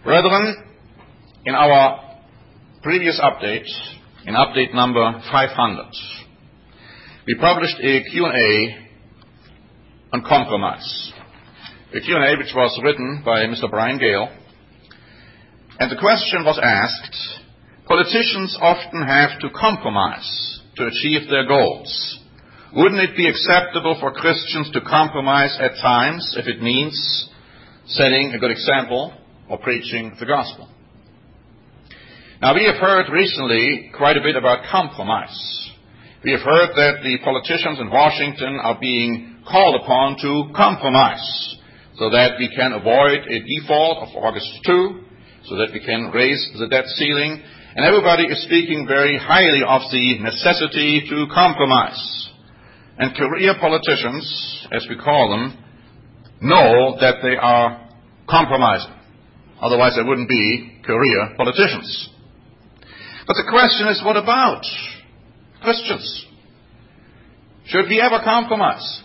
Brethren, in our previous update, in update number 500, we published a Q&A on compromise. A Q&A which was written by Mr. Brian Gale. And the question was asked, politicians often have to compromise to achieve their goals. Wouldn't it be acceptable for Christians to compromise at times if it means setting a good example or preaching the gospel? Now, we have heard recently quite a bit about compromise. We have heard that the politicians in Washington are being called upon to compromise so that we can avoid a default of August 2, so that we can raise the debt ceiling. And everybody is speaking very highly of the necessity to compromise. And career politicians, as we call them, know that they are compromising. Otherwise, they wouldn't be career politicians. But the question is, what about Christians? Should we ever compromise?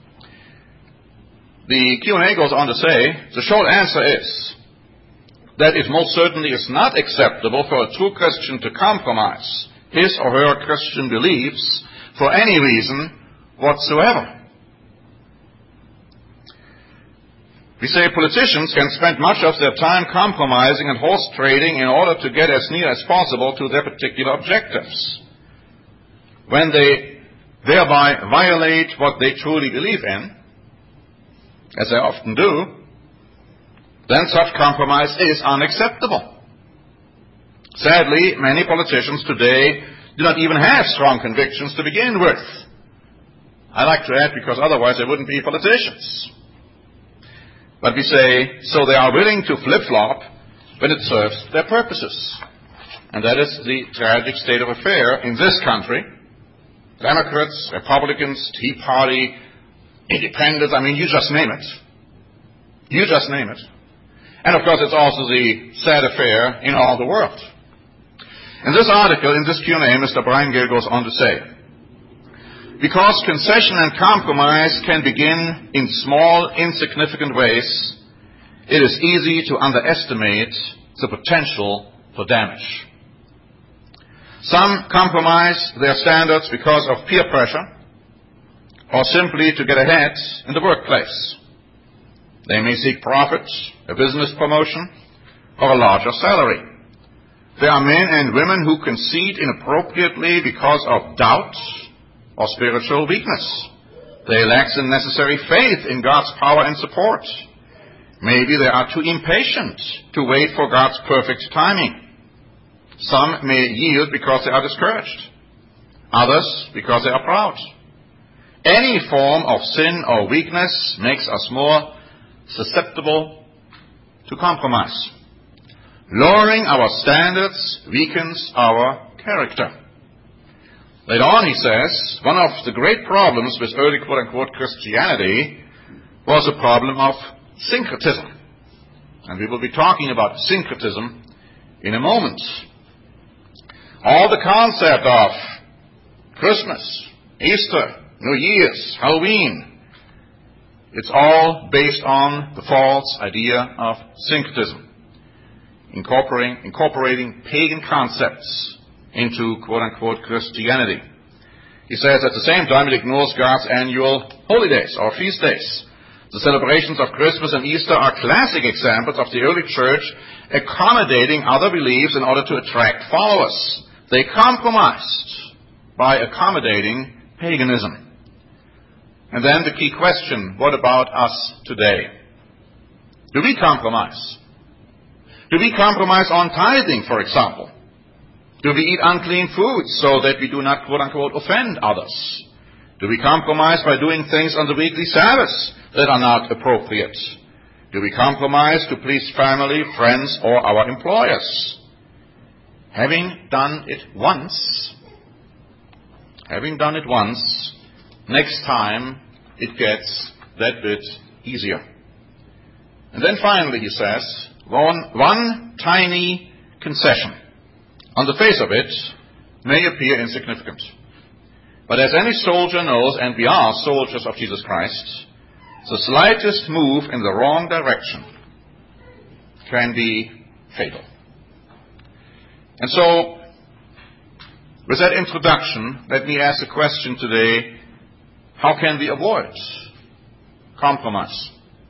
The Q&A goes on to say, the short answer is that it most certainly is not acceptable for a true Christian to compromise his or her Christian beliefs for any reason whatsoever. We say politicians can spend much of their time compromising and horse trading in order to get as near as possible to their particular objectives. When they thereby violate what they truly believe in, as they often do, then such compromise is unacceptable. Sadly, many politicians today do not even have strong convictions to begin with. I like to add, because otherwise they wouldn't be politicians. But we say, so they are willing to flip-flop when it serves their purposes. And that is the tragic state of affair in this country. Democrats, Republicans, Tea Party, Independents, you just name it. You just name it. And of course it's also the sad affair in all the world. In this article, in this Q&A, Mr. Brian Gale goes on to say, because concession and compromise can begin in small, insignificant ways, it is easy to underestimate the potential for damage. Some compromise their standards because of peer pressure or simply to get ahead in the workplace. They may seek profit, a business promotion, or a larger salary. There are men and women who concede inappropriately because of doubt or spiritual weakness. They lack the necessary faith in God's power and support. Maybe they are too impatient to wait for God's perfect timing. Some may yield because they are discouraged. Others because they are proud. Any form of sin or weakness makes us more susceptible to compromise. Lowering our standards weakens our character. Later on, he says, one of the great problems with early quote-unquote Christianity was the problem of syncretism. And we will be talking about syncretism in a moment. All the concept of Christmas, Easter, New Year's, Halloween, it's all based on the false idea of syncretism, incorporating pagan concepts into quote-unquote Christianity. He says at the same time it ignores God's annual holy days or feast days. The celebrations of Christmas and Easter are classic examples of the early church accommodating other beliefs in order to attract followers. They compromised by accommodating paganism. And then the key question, what about us today? Do we compromise? Do we compromise on tithing, for example? Do we eat unclean foods so that we do not, quote-unquote, offend others? Do we compromise by doing things on the weekly Sabbaths that are not appropriate? Do we compromise to please family, friends, or our employers? Having done it once, next time it gets that bit easier. And then finally he says, one tiny concession, on the face of it, may appear insignificant. But as any soldier knows, and we are soldiers of Jesus Christ, the slightest move in the wrong direction can be fatal. And so, with that introduction, let me ask a question today: how can we avoid compromise?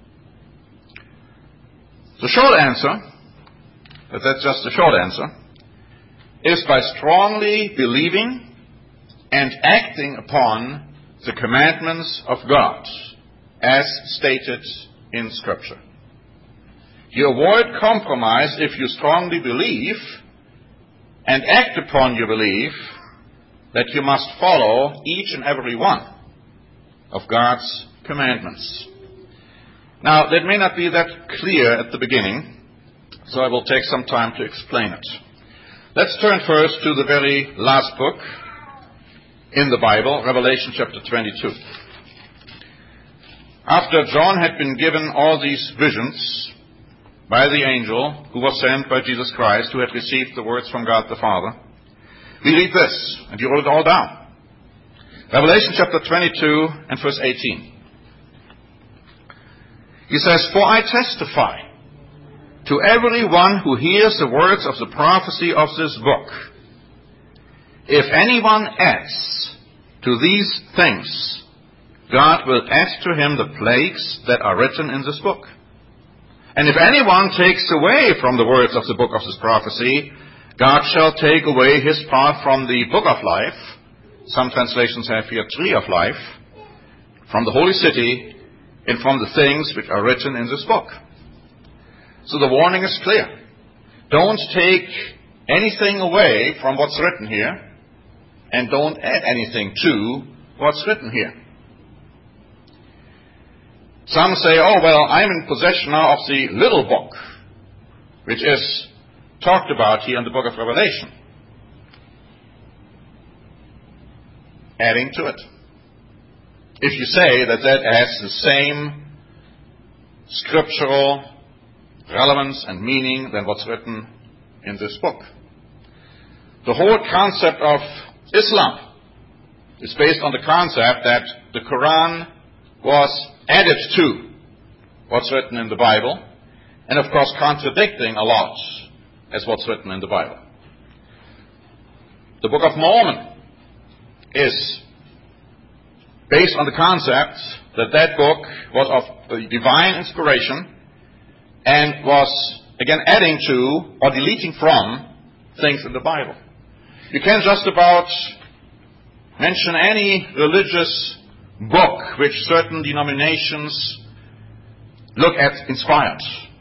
The short answer, but that's just the short answer, is by strongly believing and acting upon the commandments of God as stated in Scripture. You avoid compromise if you strongly believe and act upon your belief that you must follow each and every one of God's commandments. Now, that may not be that clear at the beginning, so I will take some time to explain it. Let's turn first to the very last book in the Bible, Revelation chapter 22. After John had been given all these visions by the angel who was sent by Jesus Christ, who had received the words from God the Father, we read this, and you wrote it all down. Revelation chapter 22 and verse 18. He says, "For I testify to everyone who hears the words of the prophecy of this book. If anyone adds to these things, God will add to him the plagues that are written in this book. And if anyone takes away from the words of the book of this prophecy, God shall take away his part from the book of life," some translations have here tree of life, "from the holy city, and from the things which are written in this book." So the warning is clear. Don't take anything away from what's written here, and don't add anything to what's written here. Some say, "Oh, well, I'm in possession now of the little book, which is talked about here in the book of Revelation." Adding to it. If you say that that has the same scriptural relevance and meaning than what's written in this book. The whole concept of Islam is based on the concept that the Quran was added to what's written in the Bible, and of course contradicting a lot as what's written in the Bible. The Book of Mormon is based on the concept that that book was of divine inspiration and was, again, adding to or deleting from things in the Bible. You can just about mention any religious book which certain denominations look at inspired.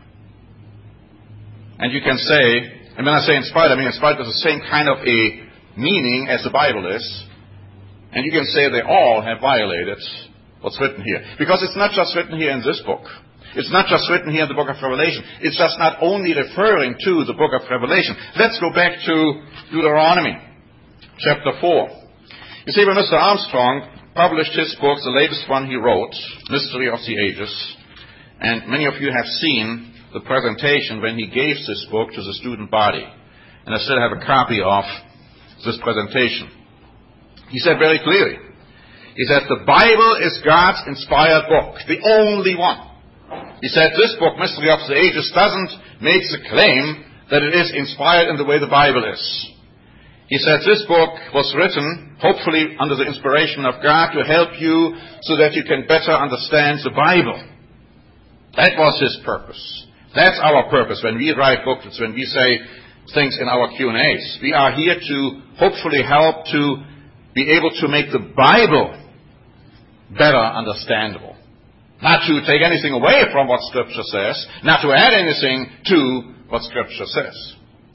And you can say, and when I say inspired, I mean inspired is the same kind of a meaning as the Bible is. And you can say they all have violated what's written here. Because it's not just written here in this book. It's not just written here in the book of Revelation. It's just not only referring to the book of Revelation. Let's go back to Deuteronomy, chapter 4. You see, when Mr. Armstrong published his book, the latest one he wrote, Mystery of the Ages, and many of you have seen the presentation when he gave this book to the student body. And I still have a copy of this presentation. He said very clearly, he said, the Bible is God's inspired book, the only one. He said, this book, Mystery of the Ages, doesn't make the claim that it is inspired in the way the Bible is. He said, this book was written, hopefully under the inspiration of God, to help you so that you can better understand the Bible. That was his purpose. That's our purpose when we write booklets, when we say things in our Q&As. We are here to hopefully help to be able to make the Bible better understandable. Not to take anything away from what Scripture says, not to add anything to what Scripture says.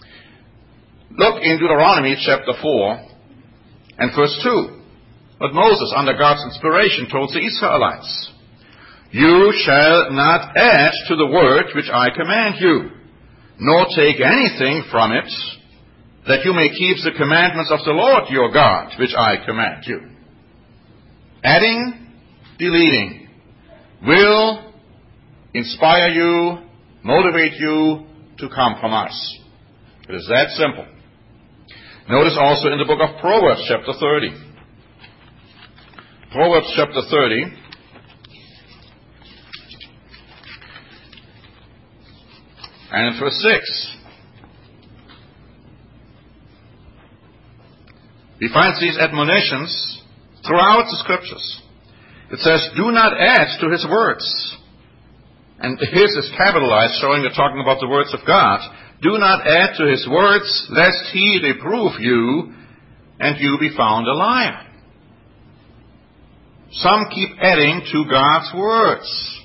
Look in Deuteronomy chapter 4 and verse 2. What Moses, under God's inspiration, told the Israelites. You shall not add to the word which I command you, nor take anything from it, that you may keep the commandments of the Lord your God, which I command you. Adding, deleting, will inspire you, motivate you to compromise. It is that simple. Notice also in the book of Proverbs, chapter 30. Proverbs, chapter 30. And in verse 6. We find these admonitions throughout the Scriptures. It says, do not add to his words. And his is capitalized, showing they're talking about the words of God. Do not add to his words, lest he reprove you, and you be found a liar. Some keep adding to God's words.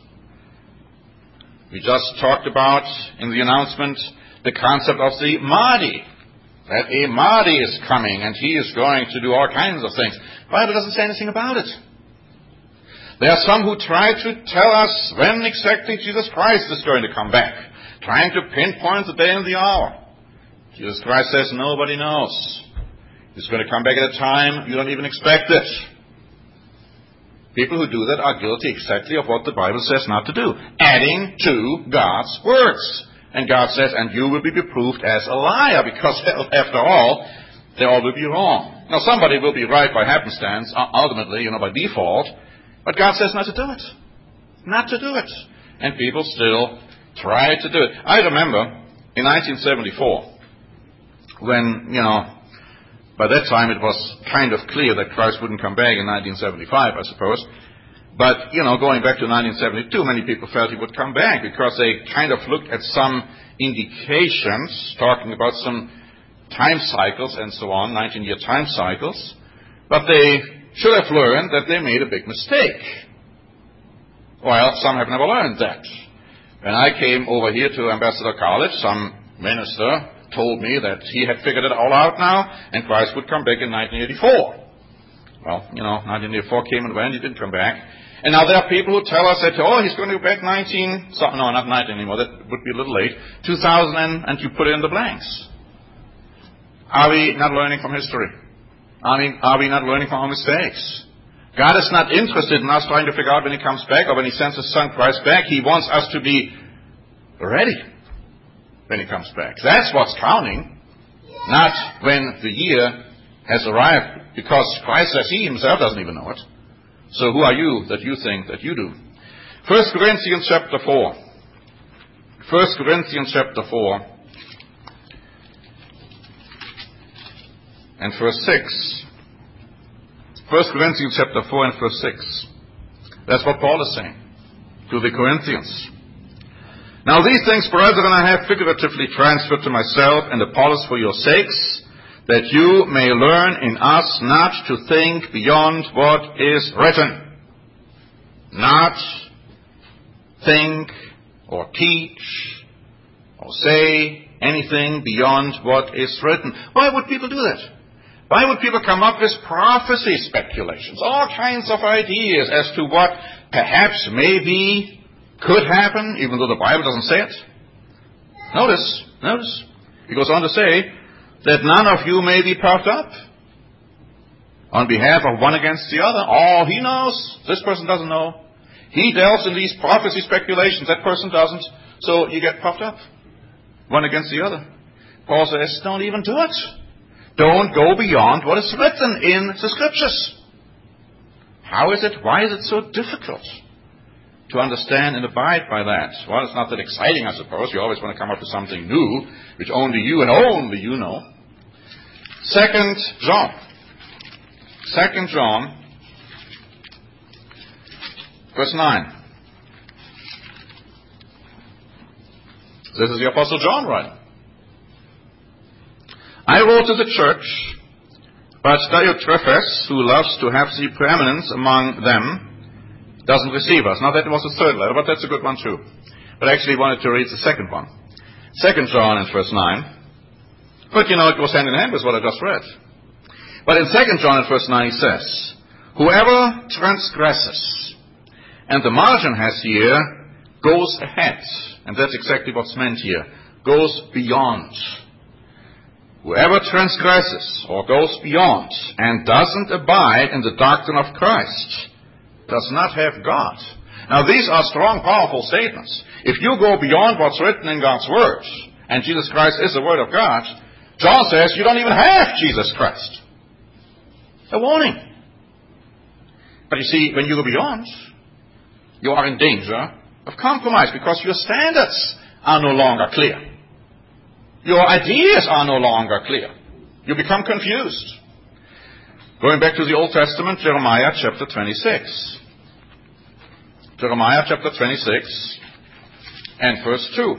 We just talked about, in the announcement, the concept of the Mahdi. That a Mahdi is coming, and he is going to do all kinds of things. The Bible doesn't say anything about it. There are some who try to tell us when exactly Jesus Christ is going to come back, trying to pinpoint the day and the hour. Jesus Christ says nobody knows. He's going to come back at a time you don't even expect it. People who do that are guilty exactly of what the Bible says not to do, adding to God's words. And God says, and you will be proved as a liar, because after all, they all will be wrong. Now, somebody will be right by happenstance, ultimately, by default, but God says not to do it. Not to do it. And people still try to do it. I remember in 1974, when, by that time it was kind of clear that Christ wouldn't come back in 1975, I suppose. But, going back to 1972, many people felt he would come back because they kind of looked at some indications, talking about some time cycles and so on, 19-year time cycles. But they should have learned that they made a big mistake. Well, some have never learned that. When I came over here to Ambassador College, some minister told me that he had figured it all out now, and Christ would come back in 1984. Well, 1984 came and went, he didn't come back. And now there are people who tell us that, he's going to go back not 19 anymore, that would be a little late, 2000 and you put in the blanks. Are we not learning from history? Are we not learning from our mistakes? God is not interested in us trying to figure out when he comes back or when he sends his son Christ back. He wants us to be ready when he comes back. That's what's counting, not when the year has arrived, because Christ says he himself doesn't even know it. So who are you that you think that you do? 1 Corinthians chapter 4. 1 Corinthians chapter 4 and verse 6. 1 Corinthians chapter 4 and verse 6. That's what Paul is saying to the Corinthians. Now these things, brethren, I have figuratively transferred to myself and Apollos for your sakes, that you may learn in us not to think beyond what is written. Not think or teach or say anything beyond what is written. Why would people do that? Why would people come up with prophecy speculations, all kinds of ideas as to what perhaps maybe could happen, even though the Bible doesn't say it? Notice, he goes on to say that none of you may be puffed up on behalf of one against the other. Oh, he knows, this person doesn't know. He delves in these prophecy speculations, that person doesn't, so you get puffed up, one against the other. Paul says, don't even do it. Don't go beyond what is written in the Scriptures. Why is it so difficult to understand and abide by that? Well, it's not that exciting, I suppose. You always want to come up with something new, which only you and only you know. 2 John, verse 9. This is the Apostle John writing. I wrote to the church, but Diotrephes, who loves to have the preeminence among them, doesn't receive us. Now that was the third letter, but that's a good one too. But I actually wanted to read the second one. 2 John in verse 9. But it goes hand in hand with what I just read. But in 2 John in verse 9 he says, whoever transgresses, and the margin has here, goes ahead. And that's exactly what's meant here. Goes beyond. Whoever transgresses or goes beyond and doesn't abide in the doctrine of Christ does not have God. Now these are strong, powerful statements. If you go beyond what's written in God's Word, and Jesus Christ is the Word of God, John says you don't even have Jesus Christ. A warning. But you see, when you go beyond, you are in danger of compromise because your standards are no longer clear. Your ideas are no longer clear. You become confused. Going back to the Old Testament, Jeremiah chapter 26. Jeremiah chapter 26 and verse 2.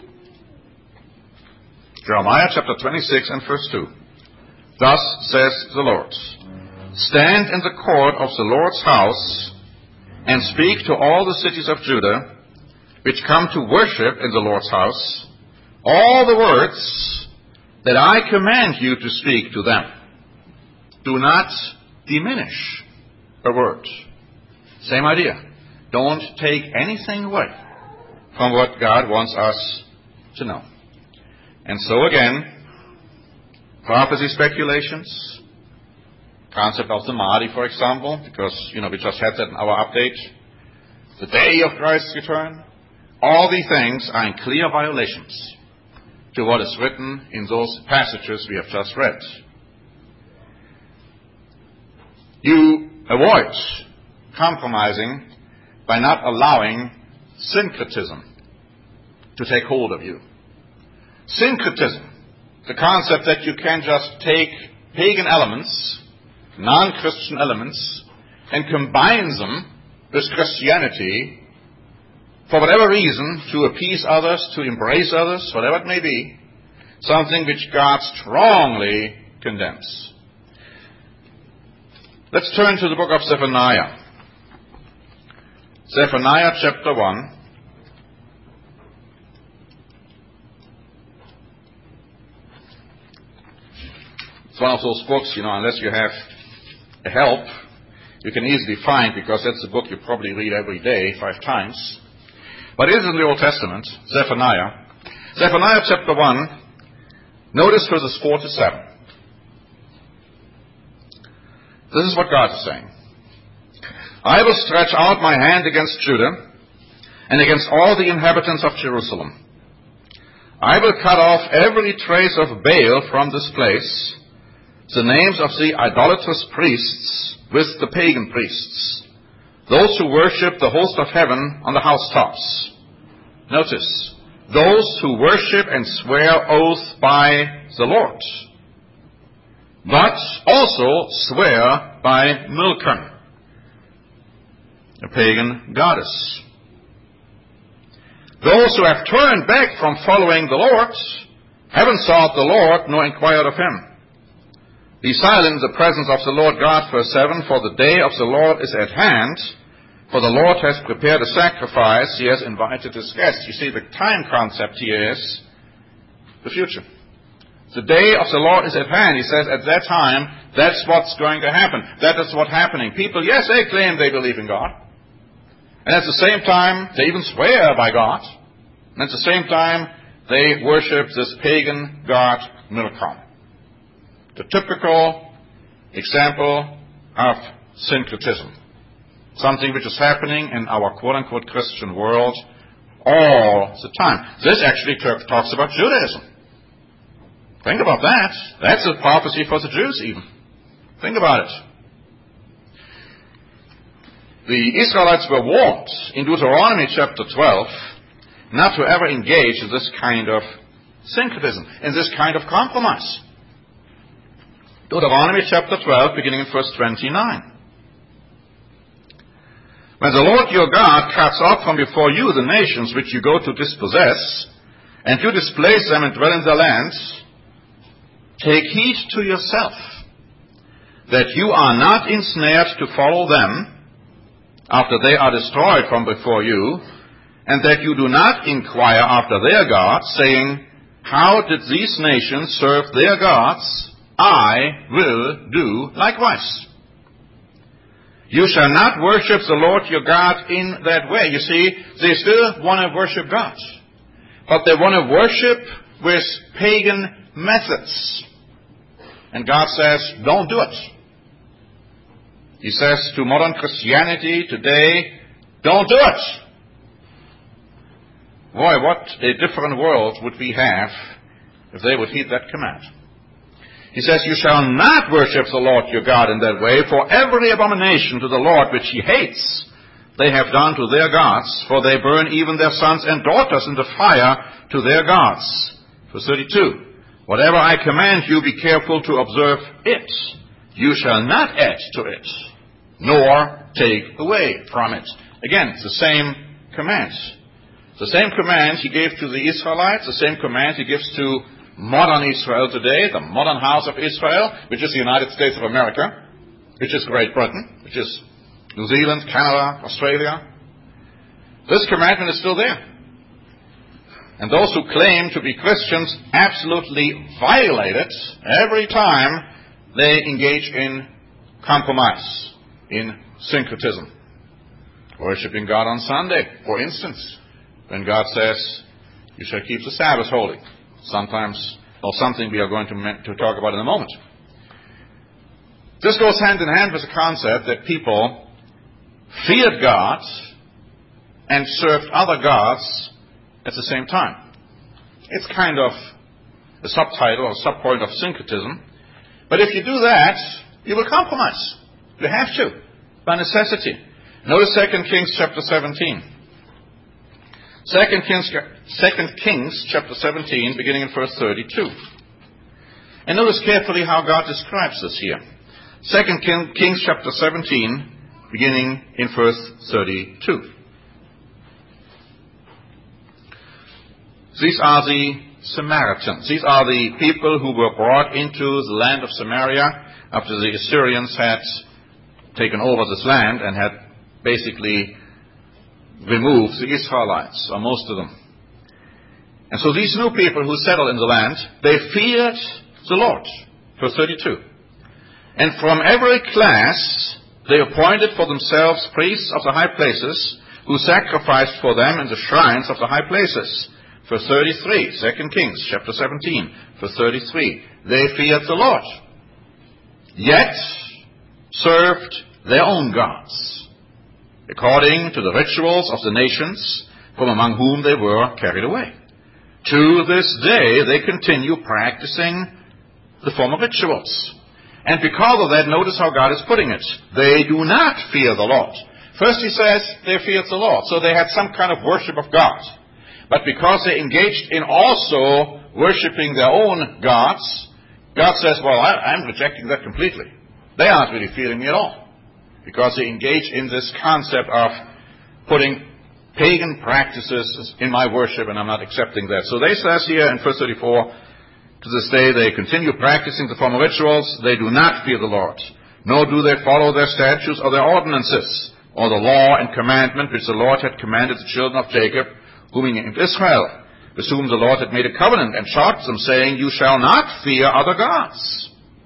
Jeremiah chapter 26 and verse 2. Thus says the Lord, stand in the court of the Lord's house and speak to all the cities of Judah, which come to worship in the Lord's house, all the words that I command you to speak to them. Do not diminish a word. Same idea. Don't take anything away from what God wants us to know. And so again, prophecy speculations, concept of the Mahdi, for example, because, we just had that in our update. The day of Christ's return. All these things are in clear violations to what is written in those passages we have just read. You avoid compromising by not allowing syncretism to take hold of you. Syncretism, the concept that you can just take pagan elements, non-Christian elements, and combine them with Christianity for whatever reason, to appease others, to embrace others, whatever it may be, something which God strongly condemns. Let's turn to the book of Zephaniah. Zephaniah chapter 1. It's one of those books, unless you have a help, you can easily find, because that's a book you probably read every day 5 times. But it is in the Old Testament, Zephaniah. Zephaniah chapter 1, notice verses 4 to 7. This is what God is saying. I will stretch out my hand against Judah and against all the inhabitants of Jerusalem. I will cut off every trace of Baal from this place, the names of the idolatrous priests with the pagan priests, those who worship the host of heaven on the housetops. Notice, those who worship and swear oath by the Lord, but also swear by Milcom, a pagan goddess. Those who have turned back from following the Lord haven't sought the Lord nor inquired of him. Be silent in the presence of the Lord God, verse 7, for the day of the Lord is at hand, for the Lord has prepared a sacrifice, he has invited his guests. You see, the time concept here is the future. The day of the Lord is at hand. He says at that time, that's what's going to happen. That is what's happening. People, yes, they claim they believe in God. And at the same time, they even swear by God. And at the same time, they worship this pagan god, Milcom. The typical example of syncretism. Something which is happening in our quote-unquote Christian world all the time. This actually talks about Judaism. Think about that. That's a prophecy for the Jews even. Think about it. The Israelites were warned in Deuteronomy chapter 12 not to ever engage in this kind of syncretism, in this kind of compromise. Deuteronomy chapter 12, beginning in verse 29. When the Lord your God cuts off from before you the nations which you go to dispossess, and you displace them and dwell in their lands, take heed to yourself, that you are not ensnared to follow them after they are destroyed from before you, and that you do not inquire after their gods, saying, how did these nations serve their gods? I will do likewise. You shall not worship the Lord your God in that way. You see, they still want to worship God. But they want to worship with pagan methods. And God says, don't do it. He says to modern Christianity today, don't do it. Boy, what a different world would we have if they would heed that command. He says, you shall not worship the Lord your God in that way, for every abomination to the Lord which he hates, they have done to their gods, for they burn even their sons and daughters in the fire to their gods. Verse 32, whatever I command you, be careful to observe it. You shall not add to it, nor take away from it. Again, it's the same command. The same command he gave to the Israelites, the same command he gives to modern Israel today, the modern house of Israel, which is the United States of America, which is Great Britain, which is New Zealand, Canada, Australia. This commandment is still there. And those who claim to be Christians absolutely violate it every time they engage in compromise, in syncretism. Worshipping God on Sunday, for instance, when God says, you shall keep the Sabbath holy. Sometimes, or something we are going to talk about in a moment. This goes hand in hand with the concept that people feared God and served other gods at the same time. It's kind of a subtitle or subpoint of syncretism. But if you do that, you will compromise. You have to, by necessity. Notice 2 Kings chapter 17. 2 Kings chapter 17, beginning in verse 32. And notice carefully how God describes this here. 2 Kings chapter 17, beginning in verse 32. These are the Samaritans. These are the people who were brought into the land of Samaria after the Assyrians had taken over this land and had basically removed the Israelites, or most of them. And so these new people who settled in the land, they feared the Lord. Verse 32. And from every class they appointed for themselves priests of the high places, who sacrificed for them in the shrines of the high places. Verse 33, 2 Kings chapter 17, verse 33. They feared the Lord, yet served their own gods, according to the rituals of the nations from among whom they were carried away. To this day they continue practicing the former rituals. And because of that, notice how God is putting it. They do not fear the Lord. First he says they feared the Lord, so they had some kind of worship of God. But because they engaged in also worshiping their own gods, God says, well, I'm rejecting that completely. They aren't really fearing me at all. Because they engage in this concept of putting pagan practices in my worship, and I'm not accepting that. So they says here in verse 34, to this day they continue practicing the former rituals. They do not fear the Lord, nor do they follow their statutes or their ordinances, or the law and commandment which the Lord had commanded the children of Jacob, whom he named Israel, with whom the Lord had made a covenant, and charged them, saying, you shall not fear other gods,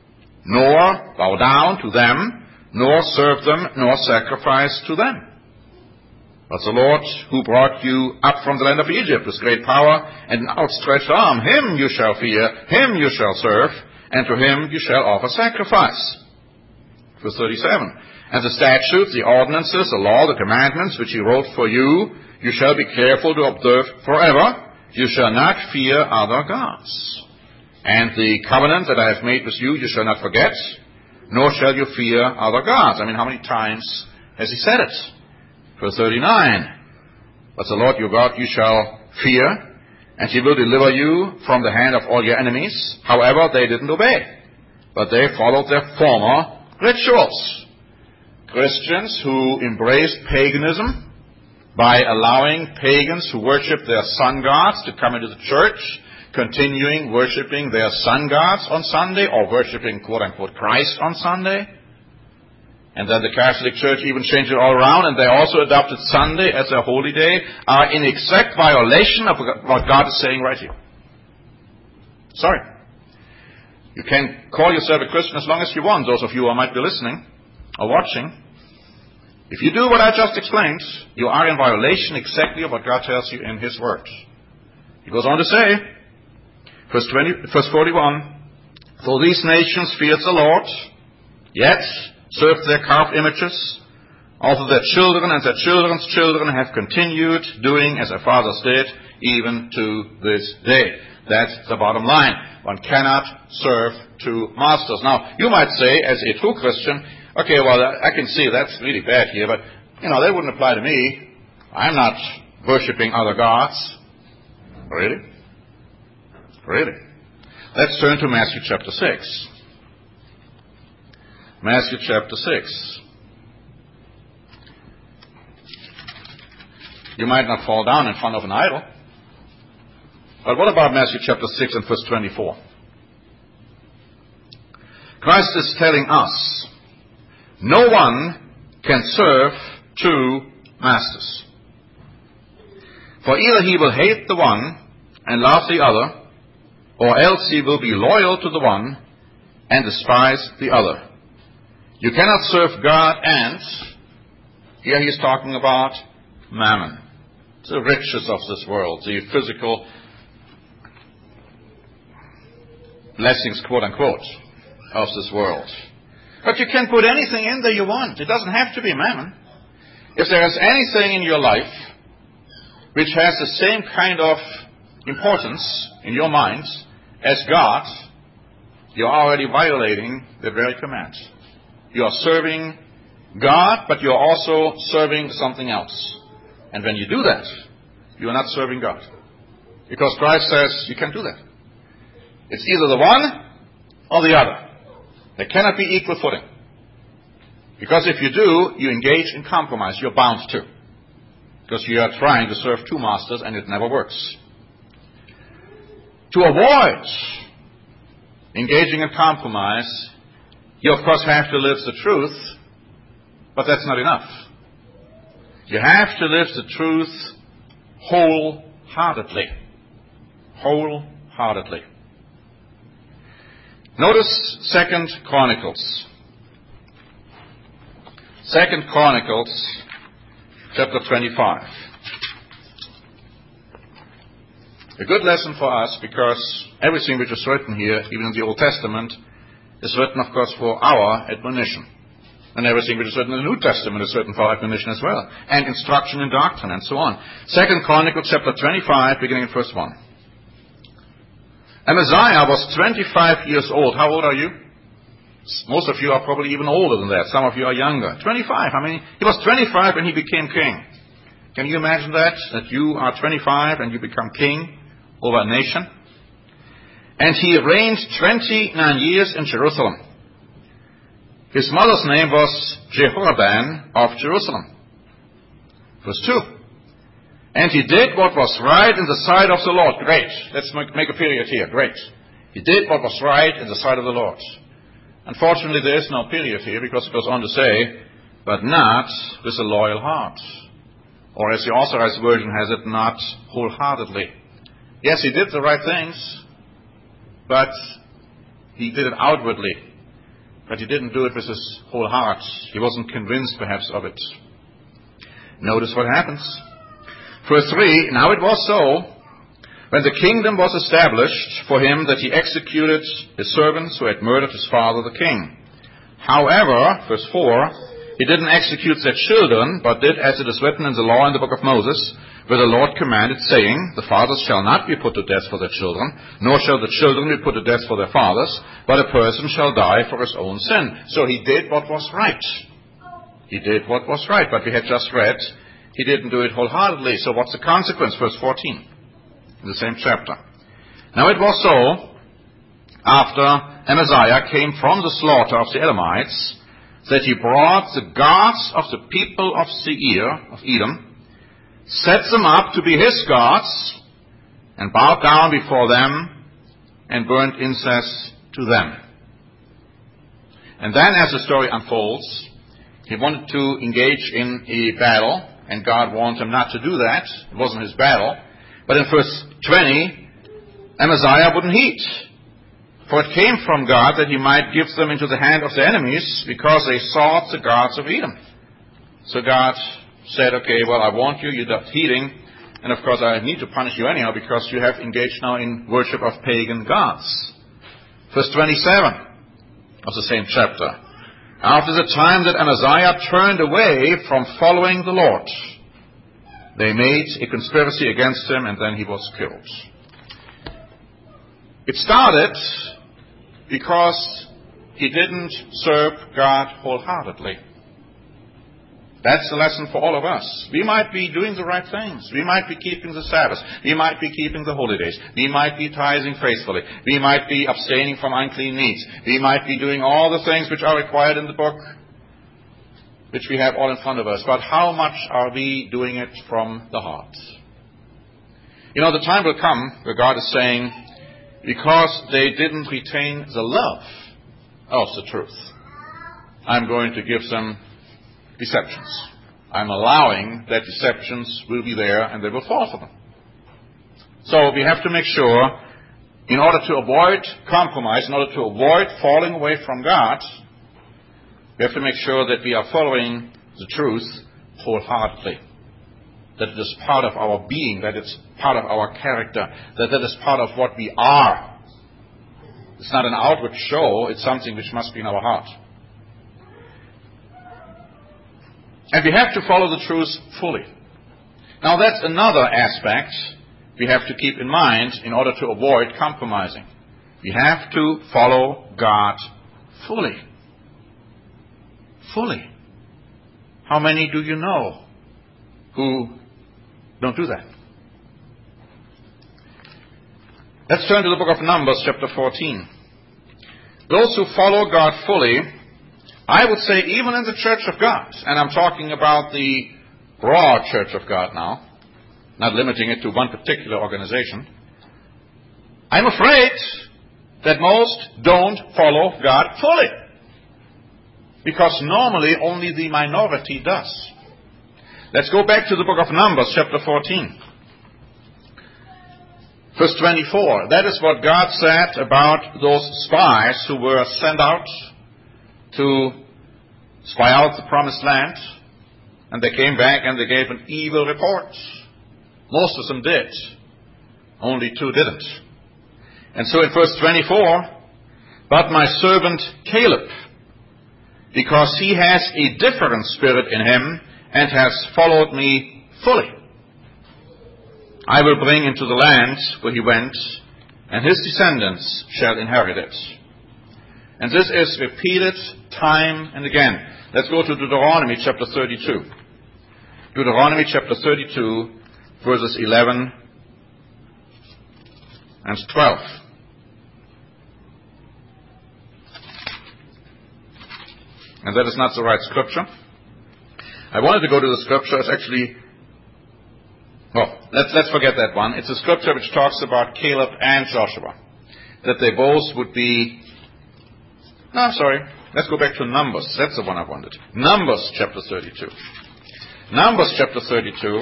nor bow down to them, nor serve them, nor sacrifice to them. But the Lord who brought you up from the land of Egypt with great power and an outstretched arm, him you shall fear, him you shall serve, and to him you shall offer sacrifice. Verse 37. And the statutes, the ordinances, the law, the commandments which he wrote for you, you shall be careful to observe forever. You shall not fear other gods. And the covenant that I have made with you, you shall not forget, nor shall you fear other gods. I mean, how many times has he said it? Verse 39. But the Lord your God you shall fear, and he will deliver you from the hand of all your enemies. However, they didn't obey, but they followed their former rituals. Christians who embraced paganism by allowing pagans who worship their sun gods to come into the church, continuing worshiping their sun gods on Sunday, or worshiping quote-unquote Christ on Sunday. And then the Catholic Church even changed it all around, and they also adopted Sunday as their holy day, are in exact violation of what God is saying right here. Sorry. You can call yourself a Christian as long as you want, those of you who might be listening or watching. If you do what I just explained, you are in violation exactly of what God tells you in His Word. He goes on to say, verse 41, for these nations feared the Lord, yet served their carved images. Also their children and their children's children have continued doing as their fathers did, even to this day. That's the bottom line. One cannot serve two masters. Now, you might say, as a true Christian, okay, well, I can see that's really bad here, but, that wouldn't apply to me. I'm not worshiping other gods. Really? Really? Let's turn to Matthew chapter 6. Matthew chapter 6. You might not fall down in front of an idol. But what about Matthew chapter 6 and verse 24? Christ is telling us, no one can serve two masters. For either he will hate the one and love the other, or else he will be loyal to the one and despise the other. You cannot serve God and, here he is talking about mammon, the riches of this world, the physical blessings, quote unquote, of this world. But you can put anything in there you want. It doesn't have to be mammon. If there is anything in your life which has the same kind of importance in your mind as God, you're already violating the very command. You are serving God, but you're also serving something else. And when you do that, you are not serving God. Because Christ says you can't do that. It's either the one or the other. There cannot be equal footing. Because if you do, you engage in compromise. You're bound to. Because you are trying to serve two masters and it never works. To avoid engaging in compromise, you of course have to live the truth, but that's not enough. You have to live the truth wholeheartedly. Wholeheartedly. Notice 2 Chronicles. 2 Chronicles, chapter 25. A good lesson for us, because everything which is written here, even in the Old Testament, is written, of course, for our admonition. And everything which is written in the New Testament is written for our admonition as well. And instruction in doctrine, and so on. 2 Chronicles, chapter 25, beginning in verse 1. Amaziah was 25 years old. How old are you? Most of you are probably even older than that. Some of you are younger. 25. I mean, he was 25 and he became king. Can you imagine that? That you are 25 and you become king over a nation? And he reigned 29 years in Jerusalem. His mother's name was Jehoram of Jerusalem. Verse 2. And he did what was right in the sight of the Lord. Great. Let's make a period here. Great. He did what was right in the sight of the Lord. Unfortunately, there is no period here because it goes on to say, but not with a loyal heart. Or as the Authorized Version has it, not wholeheartedly. Yes, he did the right things, but he did it outwardly. But he didn't do it with his whole heart. He wasn't convinced, perhaps, of it. Notice what happens. Verse 3, now it was so, when the kingdom was established for him, that he executed his servants who had murdered his father the king. However, verse 4, he didn't execute their children, but did as it is written in the law in the book of Moses, where the Lord commanded, saying, the fathers shall not be put to death for their children, nor shall the children be put to death for their fathers, but a person shall die for his own sin. So he did what was right. He did what was right, but we had just read, he didn't do it wholeheartedly. So what's the consequence? Verse 14, in the same chapter. Now it was so, after Amaziah came from the slaughter of the Edomites, that he brought the gods of the people of Seir, of Edom, set them up to be his gods, and bowed down before them, and burnt incense to them. And then, as the story unfolds, he wanted to engage in a battle, and God warned him not to do that. It wasn't his battle. But in verse 20, Amaziah wouldn't heed. For it came from God that he might give them into the hand of their enemies, because they sought the gods of Edom. So God said, okay, well, I warned you, you're not heeding, and of course I need to punish you anyhow, because you have engaged now in worship of pagan gods. Verse 27 of the same chapter. After the time that Amaziah turned away from following the Lord, they made a conspiracy against him, and then he was killed. It started because he didn't serve God wholeheartedly. That's the lesson for all of us. We might be doing the right things. We might be keeping the Sabbath. We might be keeping the holy days. We might be tithing faithfully. We might be abstaining from unclean meats. We might be doing all the things which are required in the book, which we have all in front of us. But how much are we doing it from the heart? You know, the time will come where God is saying, because they didn't retain the love of the truth, I'm going to give them deceptions. I'm allowing that deceptions will be there and they will fall for them. So we have to make sure, in order to avoid compromise, in order to avoid falling away from God, we have to make sure that we are following the truth wholeheartedly. That it is part of our being, that it's part of our character, that it is part of what we are. It's not an outward show, it's something which must be in our heart. And we have to follow the truth fully. Now that's another aspect we have to keep in mind in order to avoid compromising. We have to follow God fully. Fully. How many do you know who don't do that? Let's turn to the book of Numbers, chapter 14. Those who follow God fully, I would say even in the church of God, and I'm talking about the broad church of God now, not limiting it to one particular organization, I'm afraid that most don't follow God fully. Because normally only the minority does. Let's go back to the book of Numbers, chapter 14. Verse 24. That is what God said about those spies who were sent out to spy out the promised land. And they came back and they gave an evil report. Most of them did. Only 2 didn't. And so in verse 24, but my servant Caleb, because he has a different spirit in him and has followed me fully, I will bring into the land where he went, and his descendants shall inherit it. And this is repeated time and again. Let's go to Deuteronomy chapter 32. Deuteronomy chapter 32, verses 11 and 12. And that is not the right scripture. I wanted to go to the scripture. It's actually, let's forget that one. It's a scripture which talks about Caleb and Joshua. That they both would be, let's go back to Numbers. That's the one I wanted. Numbers chapter 32. Numbers chapter 32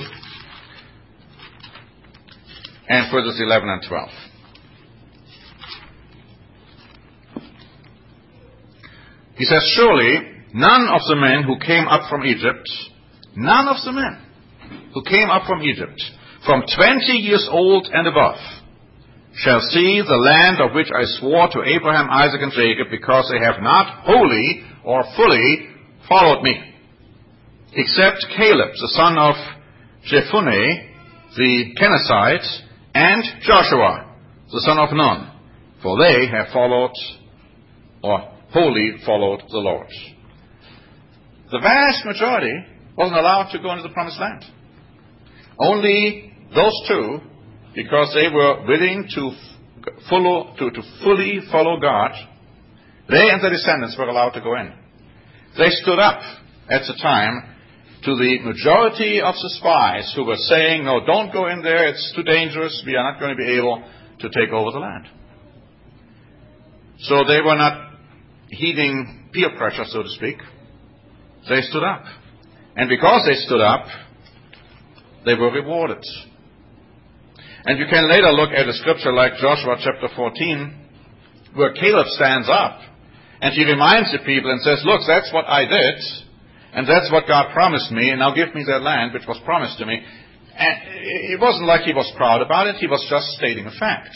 and verses 11 and 12. He says, surely none of the men who came up from Egypt, from 20 years old and above, shall see the land of which I swore to Abraham, Isaac, and Jacob, because they have not wholly or fully followed me, except Caleb, the son of Jephunneh, the Kenizzite, and Joshua, the son of Nun, for they have followed, or wholly followed the Lord. The vast majority wasn't allowed to go into the promised land. Only those 2, because they were willing to fully follow God, they and their descendants were allowed to go in. They stood up at the time to the majority of the spies who were saying, no, don't go in there, it's too dangerous, we are not going to be able to take over the land. So they were not heeding peer pressure, so to speak. They stood up. And because they stood up, they were rewarded. And you can later look at a scripture like Joshua chapter 14, where Caleb stands up and he reminds the people and says, look, that's what I did, and that's what God promised me, and now give me that land which was promised to me. And it wasn't like he was proud about it, he was just stating a fact.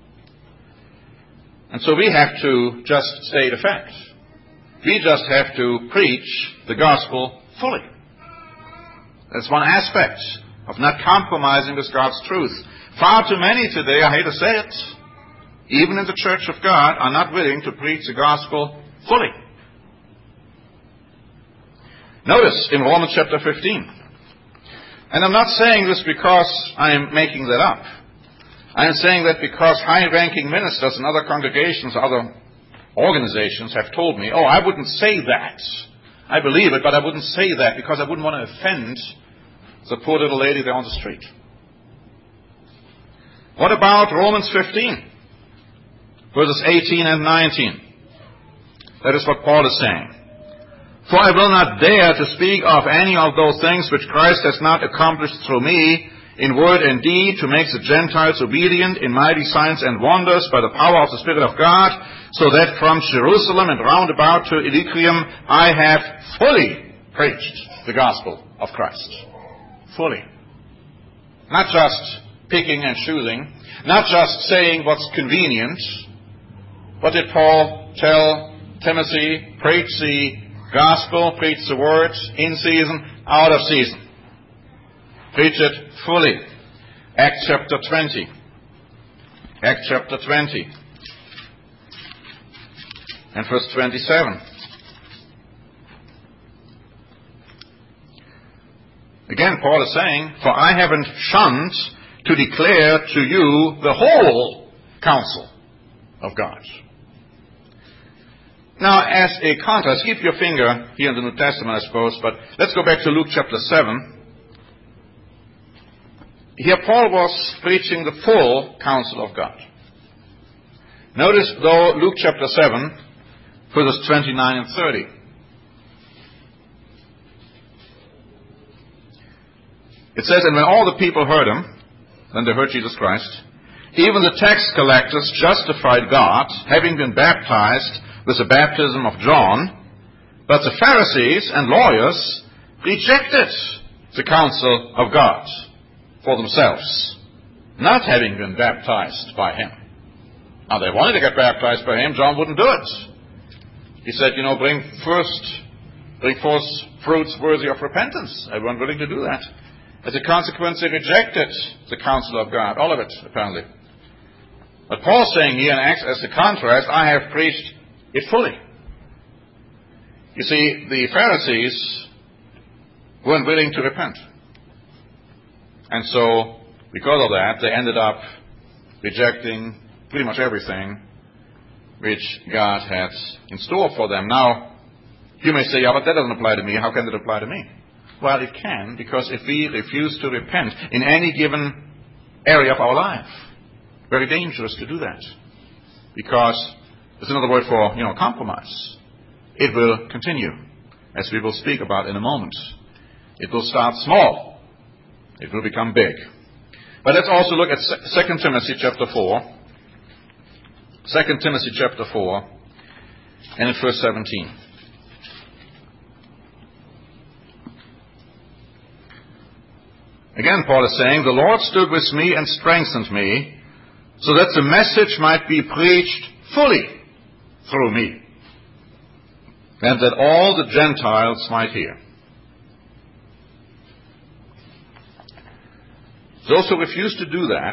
And so we have to just state a fact. We just have to preach the gospel fully. That's one aspect of not compromising with God's truth. Far too many today, I hate to say it, even in the church of God, are not willing to preach the gospel fully. Notice in Romans chapter 15. And I'm not saying this because I'm making that up. I'm saying that because high-ranking ministers in other congregations, other organizations have told me, I wouldn't say that. I believe it, but I wouldn't say that because I wouldn't want to offend the poor little lady there on the street. What about Romans 15, verses 18 and 19? That is what Paul is saying. For I will not dare to speak of any of those things which Christ has not accomplished through me, in word and deed, to make the Gentiles obedient in mighty signs and wonders by the power of the Spirit of God, so that from Jerusalem and round about to Illyricum I have fully preached the gospel of Christ. Fully. Not just picking and choosing, not just saying what's convenient. What did Paul tell Timothy? Preach the gospel, preach the word, in season, out of season. Preach it fully. Acts chapter 20. Acts chapter 20. And verse 27. Again, Paul is saying, for I haven't shunned to declare to you the whole counsel of God. Now, as a contrast, keep your finger here in the New Testament, I suppose, but let's go back to Luke chapter 7. Here Paul was preaching the full counsel of God. Notice, though, Luke chapter 7, verses 29 and 30. It says, and when all the people heard him, when they heard Jesus Christ, even the tax collectors justified God, having been baptized with the baptism of John, but the Pharisees and lawyers rejected the counsel of God for themselves, not having been baptized by him. Now, they wanted to get baptized by him. John wouldn't do it. He said, bring forth fruits worthy of repentance. They weren't willing to do that. As a consequence, they rejected the counsel of God. All of it, apparently. But Paul's saying here in Acts, as a contrast, I have preached it fully. You see, the Pharisees weren't willing to repent. And so, because of that, they ended up rejecting pretty much everything which God had in store for them. Now, you may say, but that doesn't apply to me. How can it apply to me? Well, it can, because if we refuse to repent in any given area of our life, very dangerous to do that. Because there's another word for, compromise. It will continue, as we will speak about in a moment. It will start small. It will become big. But let's also look at 2 Timothy chapter 4. 2 Timothy chapter 4 and in verse 17. Again, Paul is saying, the Lord stood with me and strengthened me, so that the message might be preached fully through me, and that all the Gentiles might hear. Those who refuse to do that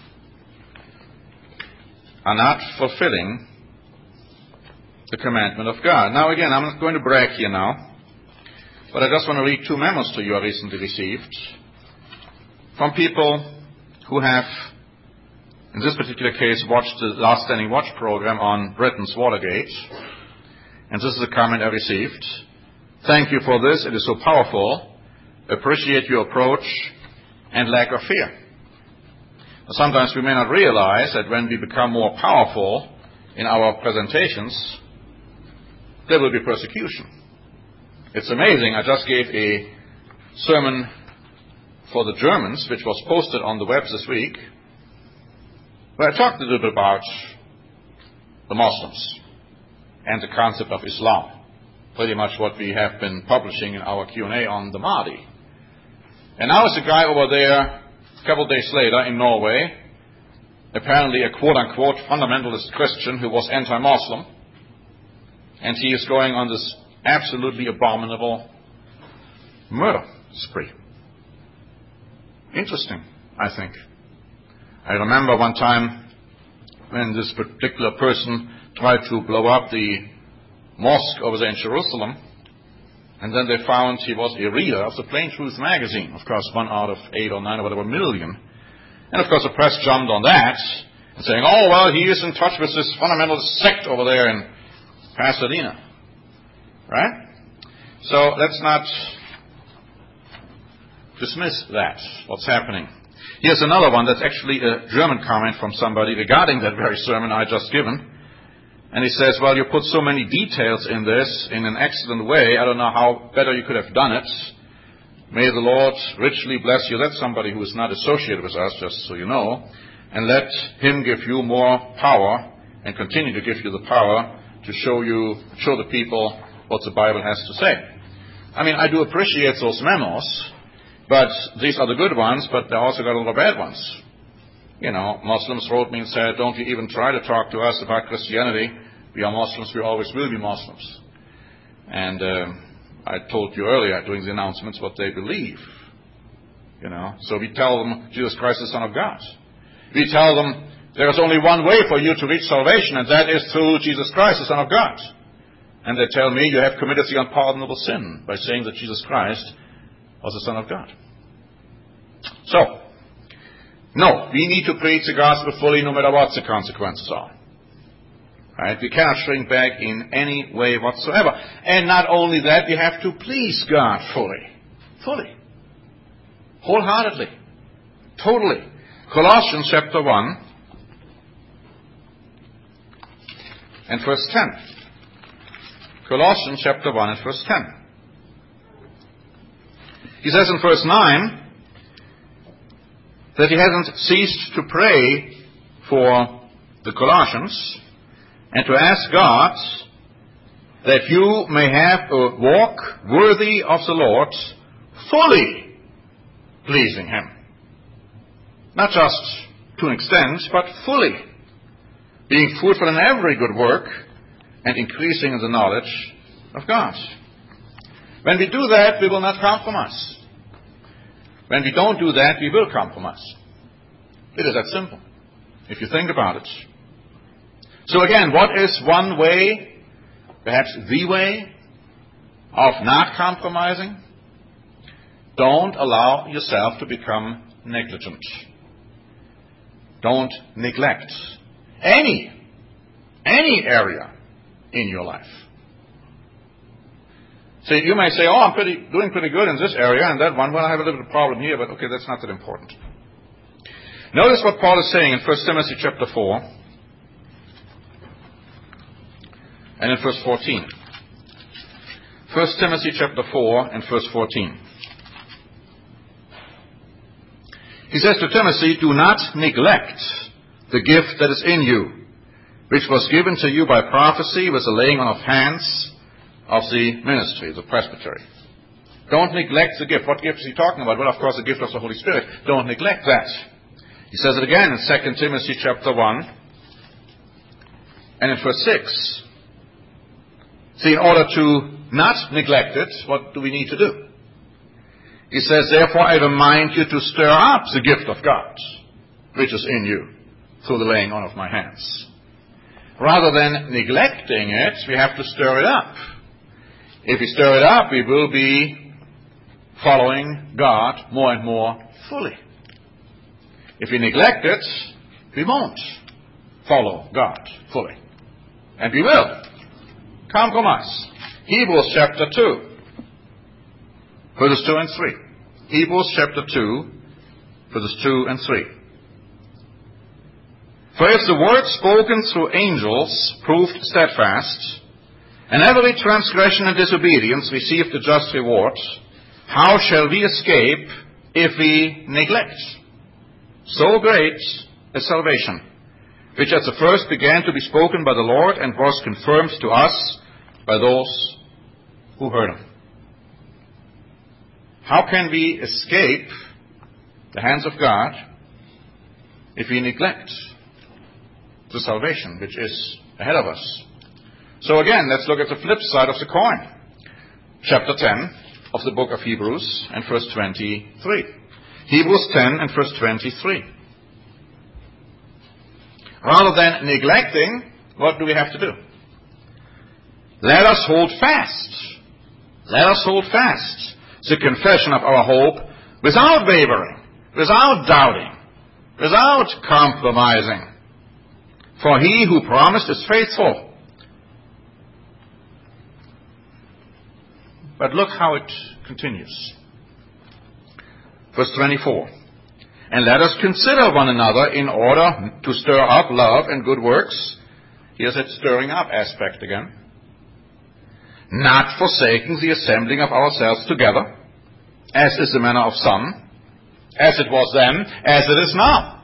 are not fulfilling the commandment of God. Now again, I'm not going to brag here now, but I just want to read 2 memos to you I recently received from people who have, in this particular case, watched the Last Standing Watch program on Britain's Watergate. And this is a comment I received. Thank you for this. It is so powerful. Appreciate your approach and lack of fear. Sometimes we may not realize that when we become more powerful in our presentations, there will be persecution. It's amazing. I just gave a sermon for the Germans, which was posted on the web this week, where I talked a little bit about the Muslims and the concept of Islam. Pretty much what we have been publishing in our Q&A on the Mahdi. And now there's a guy over there, a couple of days later in Norway, apparently a quote-unquote fundamentalist Christian who was anti-Muslim, and he is going on this absolutely abominable murder spree. Interesting, I think. I remember one time when this particular person tried to blow up the mosque over there in Jerusalem, And then they found he was a reader of the Plain Truth magazine. Of course, 1 out of 8 or 9 or whatever million. And of course the press jumped on that, saying, oh, well, he is in touch with this fundamentalist sect over there in Pasadena. Right? So let's not dismiss that, what's happening. Here's another one that's actually a German comment from somebody regarding that very sermon I just given. And he says, well, you put so many details in this in an excellent way. I don't know how better you could have done it. May the Lord richly bless you. That's somebody who is not associated with us, just so you know. And let him give you more power and continue to give you the power to show the people what the Bible has to say. I mean, I do appreciate those memos, but these are the good ones, but they also got a lot of bad ones. You know, Muslims wrote me and said, don't you even try to talk to us about Christianity. We are Muslims, we always will be Muslims. And I told you earlier during the announcements what they believe. You know, so we tell them Jesus Christ is the Son of God. We tell them there is only one way for you to reach salvation, and that is through Jesus Christ, the Son of God. And they tell me you have committed the unpardonable sin by saying that Jesus Christ was the Son of God. So, no, we need to preach the gospel fully no matter what the consequences are. Right? We cannot shrink back in any way whatsoever. And not only that, we have to please God fully. Fully. Wholeheartedly. Totally. Colossians chapter 1 and verse 10. Colossians chapter 1 and verse 10. He says in verse 9 that he hasn't ceased to pray for the Colossians and to ask God that you may have a walk worthy of the Lord, fully pleasing Him. Not just to an extent, but fully. Being fruitful in every good work and increasing in the knowledge of God. When we do that, we will not compromise. When we don't do that, we will compromise. It is that simple, if you think about it. So again, what is one way, perhaps the way, of not compromising? Don't allow yourself to become negligent. Don't neglect any area in your life. So you may say, oh, I'm doing pretty good in this area, and that one, well, I have a little bit of problem here, but okay, that's not that important. Notice what Paul is saying in 1 Timothy chapter 4 and in verse 14. 1 Timothy chapter 4 and verse 14. He says to Timothy, do not neglect the gift that is in you, which was given to you by prophecy with the laying on of hands of the ministry, the presbytery. Don't neglect the gift. What gift is he talking about? Well, of course, the gift of the Holy Spirit. Don't neglect that. He says it again in 2 Timothy chapter 1 and in verse 6. See, in order to not neglect it, what do we need to do? He says, therefore I remind you to stir up the gift of God, which is in you, through the laying on of my hands. Rather than neglecting it, we have to stir it up. If we stir it up, we will be following God more and more fully. If we neglect it, we won't follow God fully. And we will compromise. Hebrews chapter 2, verses 2 and 3. Hebrews chapter 2, verses 2 and 3. For if the word spoken through angels proved steadfast, and every transgression and disobedience received a just reward, how shall we escape if we neglect so great a salvation, which at the first began to be spoken by the Lord and was confirmed to us by those who heard him? How can we escape the hands of God if we neglect the salvation which is ahead of us? So again, let's look at the flip side of the coin. Chapter 10 of the book of Hebrews and verse 23. Hebrews 10 and verse 23. Rather than neglecting, what do we have to do? Let us hold fast Let us hold fast the confession of our hope without wavering, without doubting, without compromising. For he who promised is faithful. But look how it continues. Verse 24. And let us consider one another in order to stir up love and good works. Here's that stirring up aspect again. Not forsaking the assembling of ourselves together, as is the manner of some, as it was then, as it is now.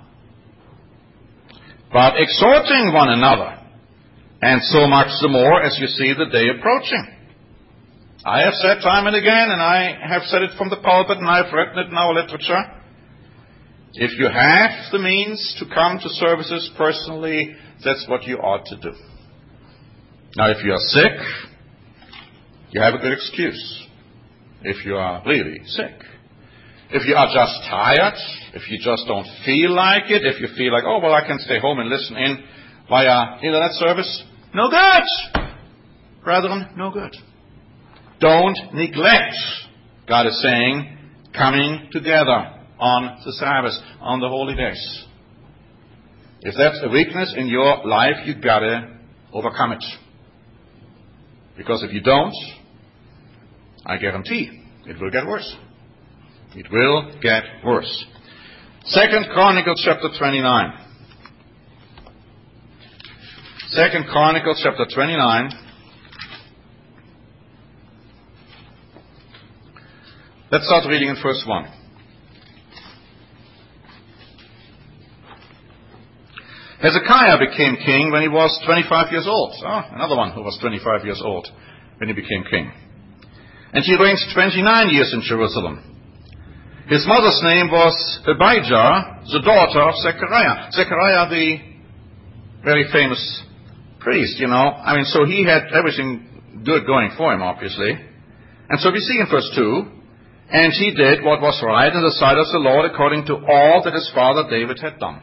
But exhorting one another, and so much the more as you see the day approaching. I have said time and again, and I have said it from the pulpit, and I have written it in our literature. If you have the means to come to services personally, that's what you ought to do. Now, if you are sick, you have a good excuse. If you are really sick. If you are just tired, if you just don't feel like it, if you feel like, oh, well, I can stay home and listen in via internet service, no good. Brethren, no good. Don't neglect, God is saying, coming together on the Sabbath, on the holy days. If that's a weakness in your life, you've got to overcome it. Because if you don't, I guarantee it will get worse. It will get worse. 2 Chronicles chapter 29. 2 Chronicles chapter 29. Let's start reading in verse 1. Hezekiah became king when he was 25 years old. Oh, another one who was 25 years old when he became king. And he reigned 29 years in Jerusalem. His mother's name was Abijah, the daughter of Zechariah. Zechariah, the very famous priest, so he had everything good going for him, obviously. And so we see in verse 2, and he did what was right in the sight of the Lord according to all that his father David had done.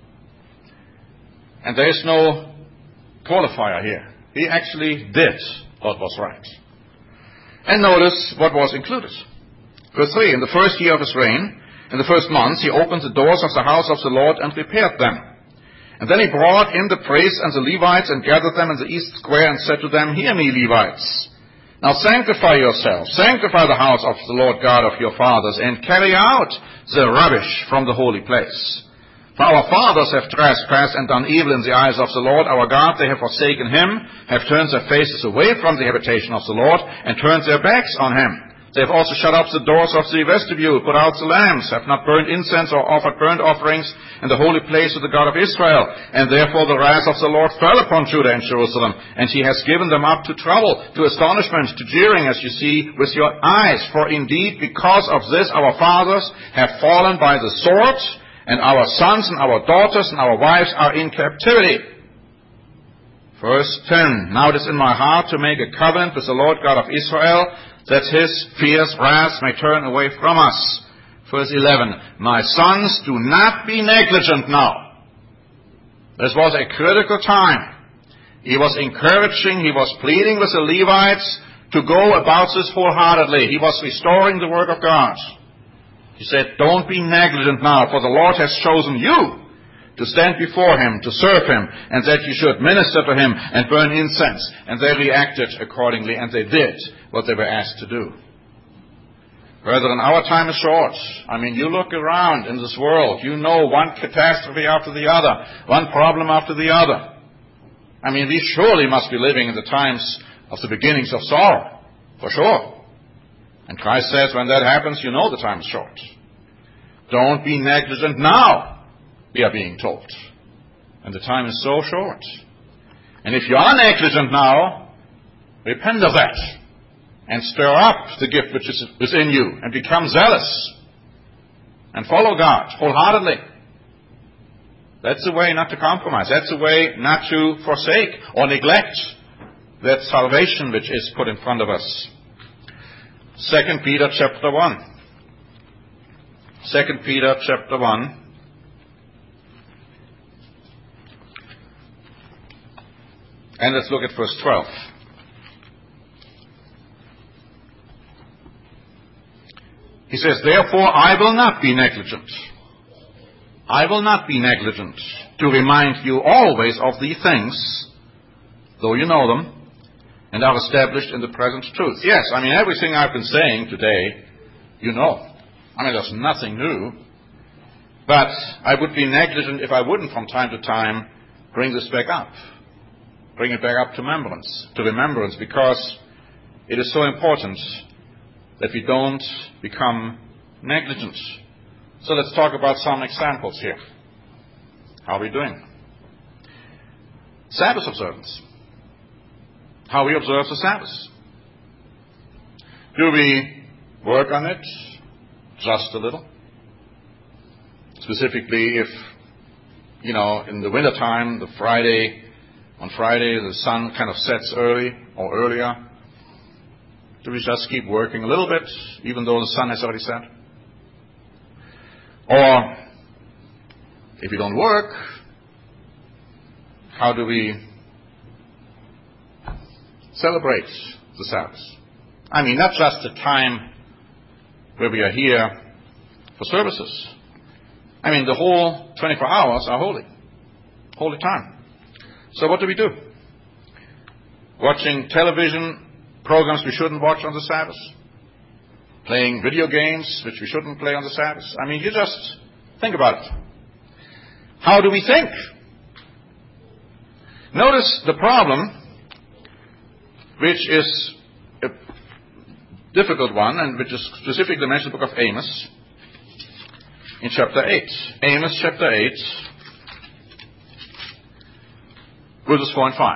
And there is no qualifier here. He actually did what was right. And notice what was included. Verse 3, in the first year of his reign, in the first month, he opened the doors of the house of the Lord and repaired them. And then he brought in the priests and the Levites and gathered them in the east square and said to them, hear me, Levites. Now sanctify yourselves, sanctify the house of the Lord God of your fathers, and carry out the rubbish from the holy place. For our fathers have trespassed and done evil in the eyes of the Lord our God. They have forsaken him, have turned their faces away from the habitation of the Lord, and turned their backs on him. They have also shut up the doors of the vestibule, put out the lamps, have not burned incense or offered burnt offerings in the holy place of the God of Israel. And therefore the wrath of the Lord fell upon Judah and Jerusalem, and he has given them up to trouble, to astonishment, to jeering, as you see with your eyes. For indeed, because of this our fathers have fallen by the sword, and our sons and our daughters and our wives are in captivity. Verse 10, now it is in my heart to make a covenant with the Lord God of Israel, that his fierce wrath may turn away from us. Verse 11, my sons, do not be negligent now. This was a critical time. He was encouraging, he was pleading with the Levites to go about this wholeheartedly. He was restoring the work of God. He said, don't be negligent now, for the Lord has chosen you to stand before him, to serve him, and that you should minister to him and burn incense. And they reacted accordingly, and they did what they were asked to do. Brethren, our time is short. You look around in this world, you know one catastrophe after the other, one problem after the other. We surely must be living in the times of the beginnings of sorrow, for sure. And Christ says, when that happens, you know the time is short. Don't be negligent now, we are being told. And the time is so short. And if you are negligent now, repent of that. And stir up the gift which is within you. And become zealous. And follow God wholeheartedly. That's the way not to compromise. That's the way not to forsake or neglect that salvation which is put in front of us. 2 Peter chapter 1. 2 Peter chapter 1. And let's look at verse 12. He says, therefore, I will not be negligent. I will not be negligent to remind you always of these things, though you know them, and are established in the present truth. Yes, everything I've been saying today, you know. There's nothing new. But I would be negligent if I wouldn't from time to time bring this back up. Bring it back up to remembrance, because it is so important that we don't become negligent. So let's talk about some examples here. How are we doing? Sabbath observance. How we observe the Sabbath. Do we work on it just a little? Specifically if, in the wintertime, on Friday the sun kind of sets early or earlier, do we just keep working a little bit even though the sun has already set? Or if we don't work, how do we celebrate the Sabbath? Not just the time where we are here for services. The whole 24 hours are holy time. So what do we do? Watching television programs we shouldn't watch on the Sabbath? Playing video games which we shouldn't play on the Sabbath? You just think about it. How do we think? Notice the problem, which is a difficult one, and which is specifically mentioned in the book of Amos, in chapter 8. Amos chapter 8, verses 4 and 5.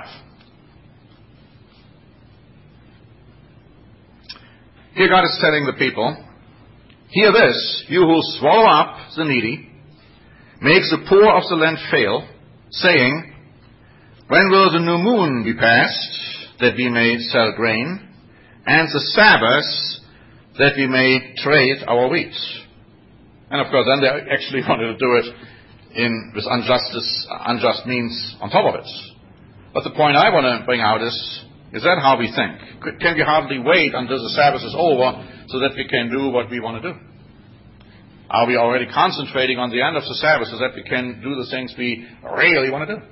Here God is telling the people, hear this, you who swallow up the needy, make the poor of the land fail, saying, when will the new moon be passed, that we may sell grain, and the Sabbath, that we may trade our wheat? And of course, then they actually wanted to do it with unjust means on top of it. But the point I want to bring out is that how we think? Can we hardly wait until the Sabbath is over so that we can do what we want to do? Are we already concentrating on the end of the Sabbath so that we can do the things we really want to do?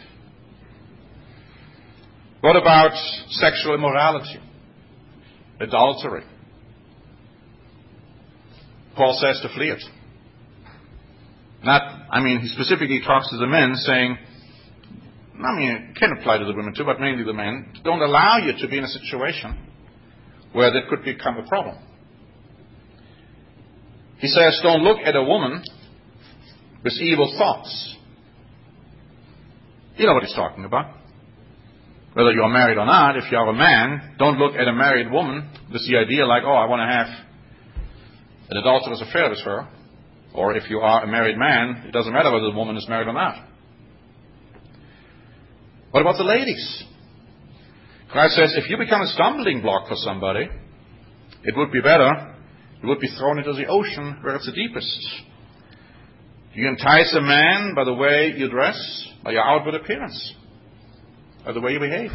What about sexual immorality? Adultery? Paul says to flee it. He specifically talks to the men saying, it can apply to the women too, but mainly the men. Don't allow you to be in a situation where that could become a problem. He says, don't look at a woman with evil thoughts. You know what he's talking about. Whether you're married or not, if you're a man, don't look at a married woman with the idea like, I want to have an adulterous affair with her. Or if you are a married man, it doesn't matter whether the woman is married or not. What about the ladies? Christ says, if you become a stumbling block for somebody, it would be better, you would be thrown into the ocean where it's the deepest. You entice a man by the way you dress, by your outward appearance, by the way you behave.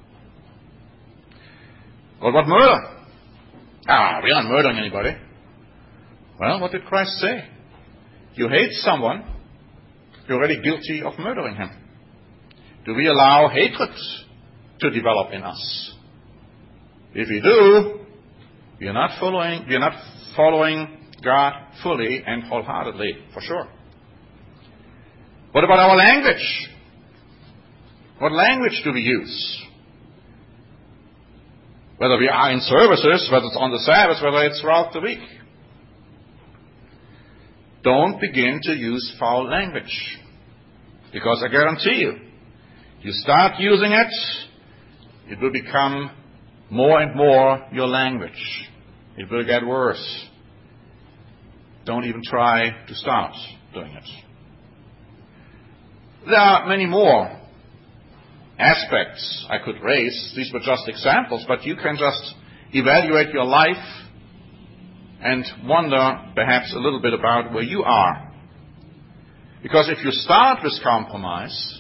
What about murder? We're not murdering anybody. Well, what did Christ say? You hate someone, you're already guilty of murdering him. Do we allow hatred to develop in us? If we do, we are not following God fully and wholeheartedly, for sure. What about our language? What language do we use? Whether we are in services, whether it's on the Sabbath, whether it's throughout the week. Don't begin to use foul language. Because I guarantee you start using it, it will become more and more your language. It will get worse. Don't even try to start doing it. There are many more aspects I could raise. These were just examples, but you can just evaluate your life and wonder perhaps a little bit about where you are. Because if you start with compromise,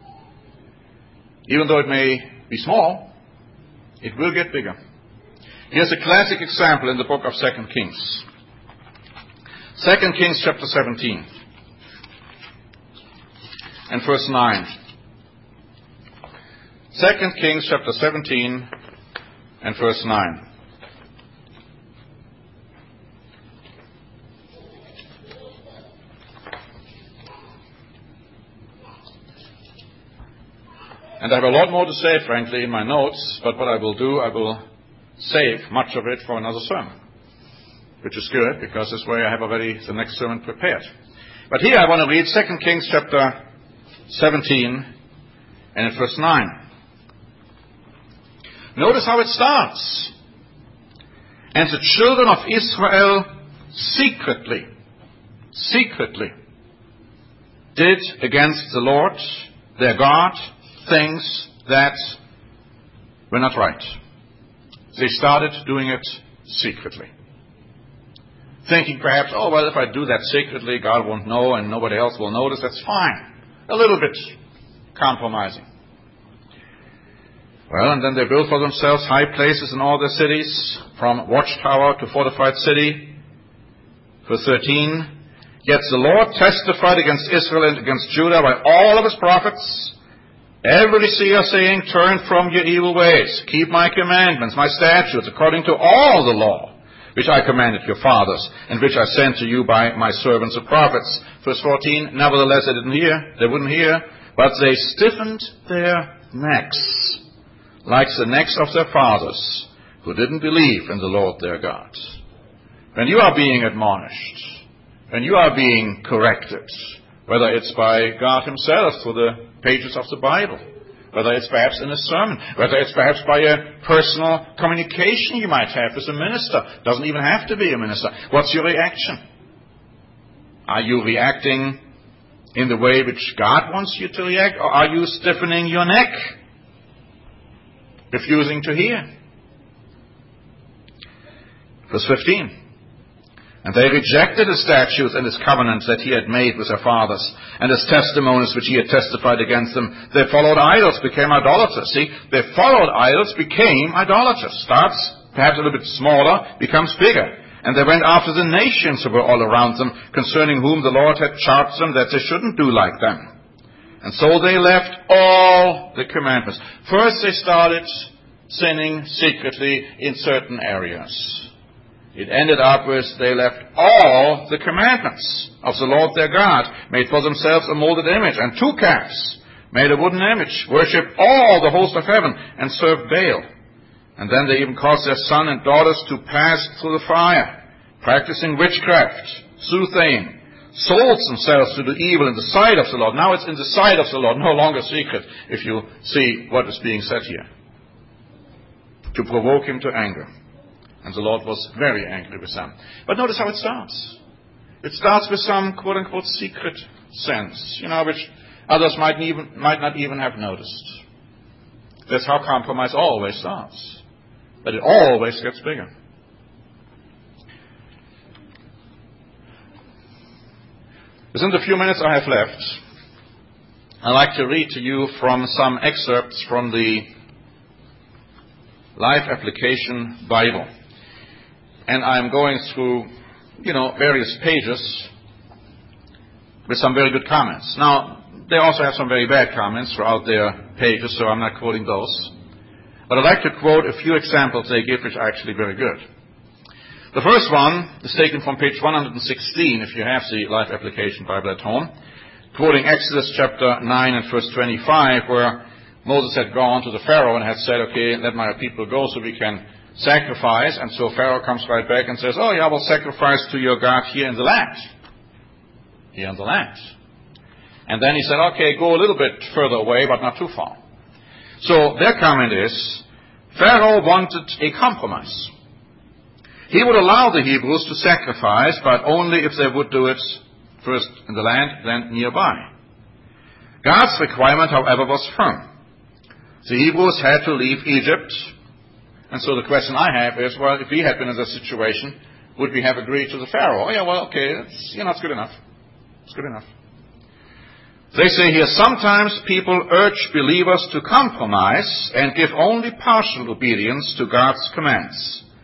even though it may be small, it will get bigger. Here's a classic example in the book of 2 Kings. 2 Kings chapter 17 and verse 9. 2 Kings chapter 17 and verse 9. And I have a lot more to say, frankly, in my notes, but what I will do, I will save much of it for another sermon, which is good, because this way I have already the next sermon prepared. But here I want to read 2 Kings chapter 17 and in verse 9. Notice how it starts. And the children of Israel secretly did against the Lord their God things that were not right. They started doing it secretly. Thinking perhaps, oh, well, if I do that secretly, God won't know and nobody else will notice. That's fine. A little bit compromising. Well, and then they built for themselves high places in all their cities, from watchtower to fortified city. Verse 13, yet the Lord testified against Israel and against Judah by all of his prophets, every seer saying, turn from your evil ways, keep my commandments, my statutes, according to all the law, which I commanded your fathers, and which I sent to you by my servants the prophets. Verse 14, nevertheless they wouldn't hear, but they stiffened their necks, like the necks of their fathers, who didn't believe in the Lord their God. When you are being admonished, when you are being corrected, whether it's by God himself through the pages of the Bible, whether it's perhaps in a sermon, whether it's perhaps by a personal communication you might have with a minister. Doesn't even have to be a minister. What's your reaction? Are you reacting in the way which God wants you to react, or are you stiffening your neck, refusing to hear? Verse 15. And they rejected his statutes and his covenants that he had made with their fathers, and his testimonies which he had testified against them. They followed idols, became idolaters. See, they followed idols, became idolaters. Starts perhaps a little bit smaller, becomes bigger. And they went after the nations who were all around them, concerning whom the Lord had charged them that they shouldn't do like them. And so they left all the commandments. First they started sinning secretly in certain areas. It ended up with they left all the commandments of the Lord their God, made for themselves a molded image, and 2 calves, made a wooden image, worshipped all the host of heaven, and served Baal. And then they even caused their sons and daughters to pass through the fire, practicing witchcraft, soothsaying, sold themselves to do evil in the sight of the Lord. Now it's in the sight of the Lord, no longer secret, if you see what is being said here. To provoke him to anger. And the Lord was very angry with them. But notice how it starts. It starts with some quote-unquote secret sins, which others might not even have noticed. That's how compromise always starts. But it always gets bigger. Within the few minutes I have left, I'd like to read to you from some excerpts from the Life Application Bible. And I'm going through, various pages with some very good comments. Now, they also have some very bad comments throughout their pages, so I'm not quoting those. But I'd like to quote a few examples they give, which are actually very good. The first one is taken from page 116, if you have the Life Application Bible at home, quoting Exodus chapter 9 and verse 25, where Moses had gone to the Pharaoh and had said, okay, let my people go so we can sacrifice. And so Pharaoh comes right back and says, oh, yeah, we'll sacrifice to your God here in the land. Here in the land. And then he said, okay, go a little bit further away, but not too far. So their comment is, Pharaoh wanted a compromise. He would allow the Hebrews to sacrifice, but only if they would do it first in the land, then nearby. God's requirement, however, was firm. The Hebrews had to leave Egypt. And so the question I have is, well, if we had been in this situation, would we have agreed to the Pharaoh? Oh, yeah, well, okay, it's good enough. It's good enough. They say here, sometimes people urge believers to compromise and give only partial obedience to God's commands.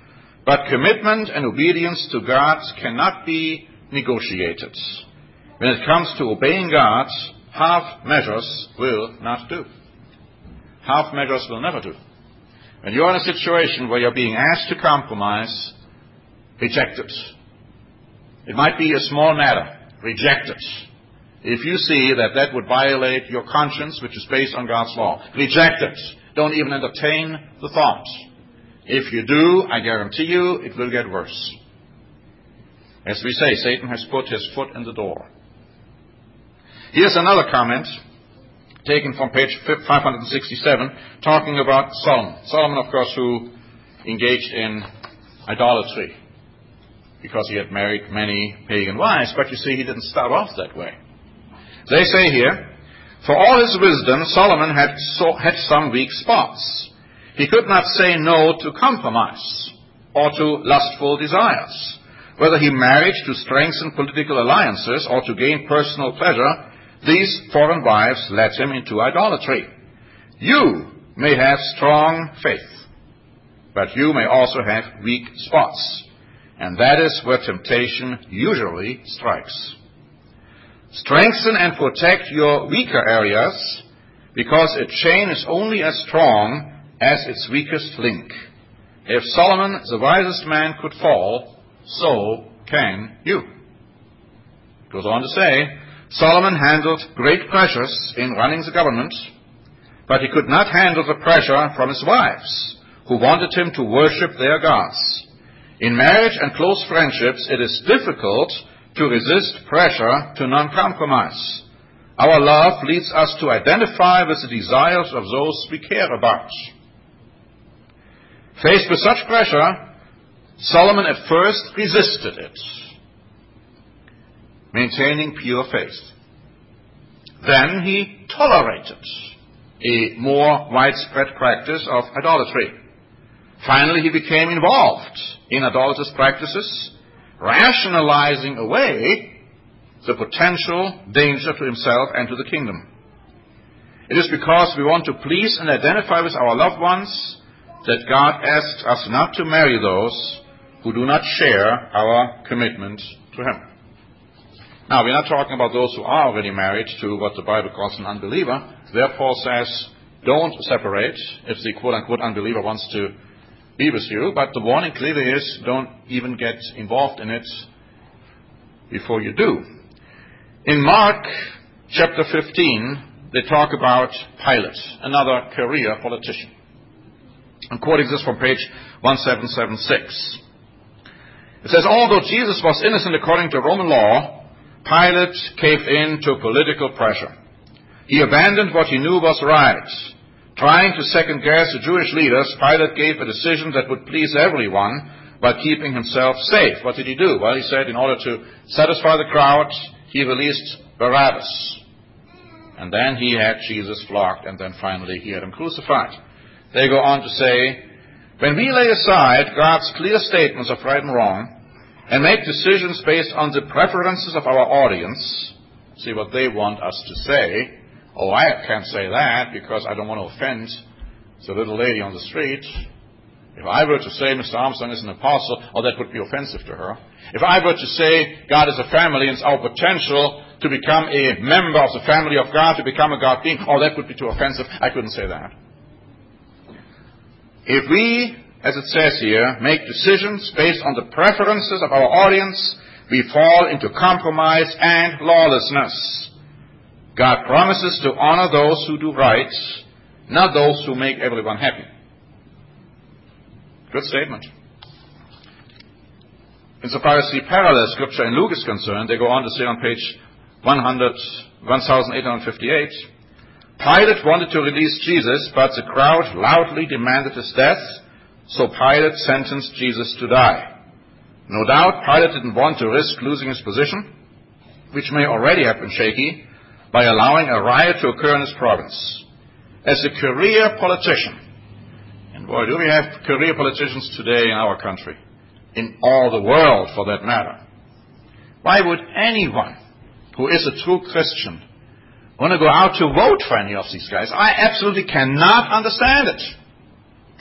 But commitment and obedience to God cannot be negotiated. When it comes to obeying God, half measures will not do. Half measures will never do. When you're in a situation where you're being asked to compromise, reject it. It might be a small matter. Reject it. If you see that that would violate your conscience, which is based on God's law, reject it. Don't even entertain the thought. If you do, I guarantee you, it will get worse. As we say, Satan has put his foot in the door. Here's another comment taken from page 567, talking about Solomon. Solomon, of course, who engaged in idolatry because he had married many pagan wives. But you see, he didn't start off that way. They say here, for all his wisdom, Solomon had some weak spots. He could not say no to compromise or to lustful desires. Whether he married to strengthen political alliances or to gain personal pleasure, these foreign wives led him into idolatry. You may have strong faith, but you may also have weak spots, and that is where temptation usually strikes. Strengthen and protect your weaker areas, because a chain is only as strong as its weakest link. If Solomon, the wisest man, could fall, so can you. It goes on to say, Solomon handled great pressures in running the government, but he could not handle the pressure from his wives, who wanted him to worship their gods. In marriage and close friendships, it is difficult to resist pressure to non-compromise. Our love leads us to identify with the desires of those we care about. Faced with such pressure, Solomon at first resisted it, maintaining pure faith. Then he tolerated a more widespread practice of idolatry. Finally, he became involved in idolatrous practices, rationalizing away the potential danger to himself and to the kingdom. It is because we want to please and identify with our loved ones that God asks us not to marry those who do not share our commitment to Him. Now, we're not talking about those who are already married to what the Bible calls an unbeliever. There Paul says, don't separate if the quote-unquote unbeliever wants to be with you. But the warning clearly is, don't even get involved in it before you do. In Mark chapter 15, they talk about Pilate, another career politician. I'm quoting this from page 1776. It says, although Jesus was innocent according to Roman law, Pilate caved in to political pressure. He abandoned what he knew was right. Trying to second-guess the Jewish leaders, Pilate gave a decision that would please everyone by keeping himself safe. What did he do? Well, he said in order to satisfy the crowd, he released Barabbas. And then he had Jesus flogged, and then finally he had him crucified. They go on to say, when we lay aside God's clear statements of right and wrong and make decisions based on the preferences of our audience, see what they want us to say. Oh, I can't say that because I don't want to offend the little lady on the street. If I were to say Mr. Armstrong is an apostle, that would be offensive to her. If I were to say God is a family and it's our potential to become a member of the family of God, to become a God being, that would be too offensive. I couldn't say that. If we, as it says here, make decisions based on the preferences of our audience, we fall into compromise and lawlessness. God promises to honor those who do right, not those who make everyone happy. Good statement. Insofar as the parallel scripture in Luke is concerned, they go on to say on page 1858, Pilate wanted to release Jesus, but the crowd loudly demanded his death, so Pilate sentenced Jesus to die. No doubt Pilate didn't want to risk losing his position, which may already have been shaky, by allowing a riot to occur in his province. As a career politician, and boy, do we have career politicians today in our country, in all the world for that matter. Why would anyone who is a true Christian want to go out to vote for any of these guys? I absolutely cannot understand it.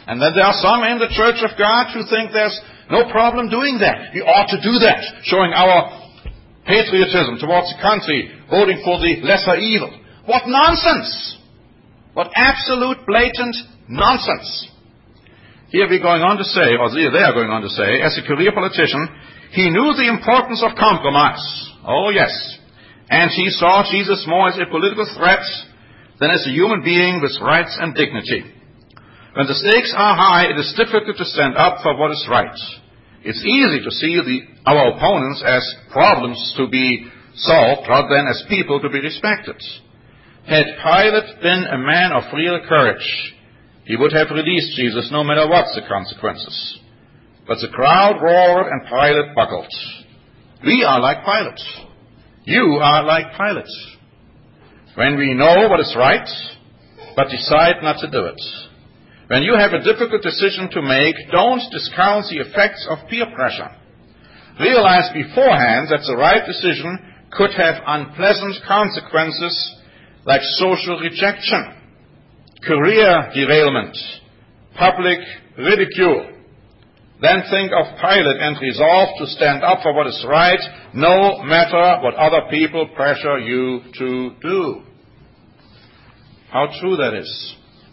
And then there are some in the Church of God who think there's no problem doing that. We ought to do that, showing our patriotism towards the country, voting for the lesser evil. What nonsense! What absolute blatant nonsense! Here we're going on to say, or they are going on to say, as a career politician, he knew the importance of compromise. Oh yes. And he saw Jesus more as a political threat than as a human being with rights and dignity. When the stakes are high, it is difficult to stand up for what is right. It's easy to see our opponents as problems to be solved rather than as people to be respected. Had Pilate been a man of real courage, he would have released Jesus no matter what the consequences. But the crowd roared and Pilate buckled. We are like Pilate. You are like Pilate. When we know what is right, but decide not to do it. When you have a difficult decision to make, don't discount the effects of peer pressure. Realize beforehand that the right decision could have unpleasant consequences like social rejection, career derailment, public ridicule. Then think of Pilate and resolve to stand up for what is right, no matter what other people pressure you to do. How true that is.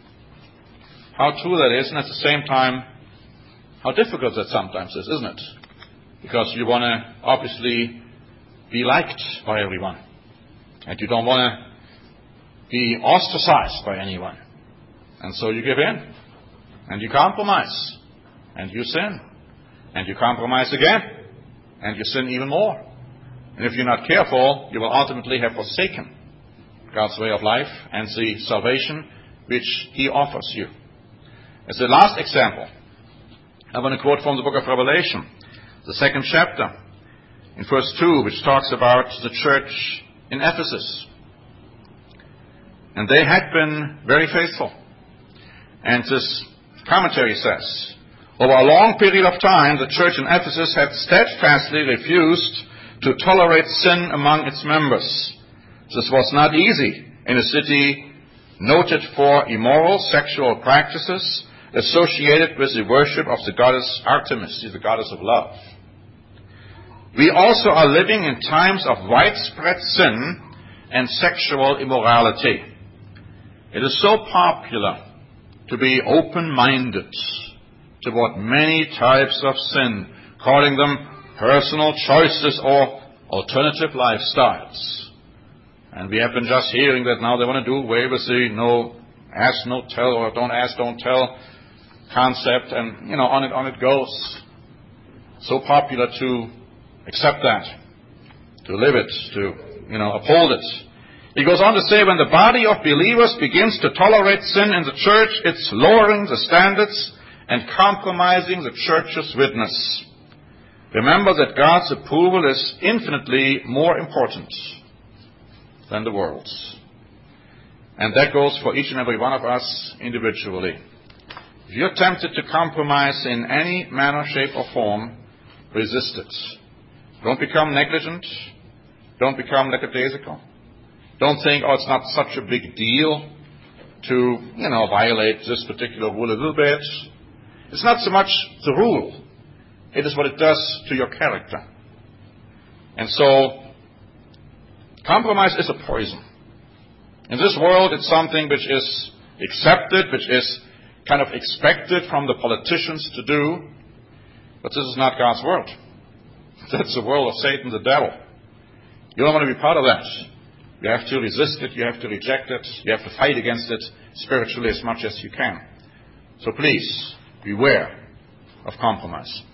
How true that is, and at the same time, how difficult that sometimes is, isn't it? Because you want to obviously be liked by everyone. And you don't want to be ostracized by anyone. And so you give in. And you compromise. And you sin. And you compromise again. And you sin even more. And if you're not careful, you will ultimately have forsaken God's way of life and the salvation which He offers you. As the last example, I want to quote from the book of Revelation, the 2nd chapter, in verse 2, which talks about the church in Ephesus. And they had been very faithful. And this commentary says, over a long period of time, the church in Ephesus had steadfastly refused to tolerate sin among its members. This was not easy in a city noted for immoral sexual practices associated with the worship of the goddess Artemis, the goddess of love. We also are living in times of widespread sin and sexual immorality. It is so popular to be open-minded toward many types of sin, calling them personal choices or alternative lifestyles. And we have been just hearing that now they want to do away with the no ask, no tell, or don't ask, don't tell concept, and, on it goes. So popular to accept that, to live it, to, uphold it. He goes on to say, when the body of believers begins to tolerate sin in the church, it's lowering the standards and compromising the church's witness. Remember that God's approval is infinitely more important than the world's. And that goes for each and every one of us individually. If you're tempted to compromise in any manner, shape, or form, resist it. Don't become negligent. Don't become lackadaisical. Don't think, it's not such a big deal to, violate this particular rule a little bit. It's not so much the rule. It is what it does to your character. And so, compromise is a poison. In this world, it's something which is accepted, which is kind of expected from the politicians to do. But this is not God's world. That's the world of Satan, the devil. You don't want to be part of that. You have to resist it. You have to reject it. You have to fight against it spiritually as much as you can. So please, beware of compromise.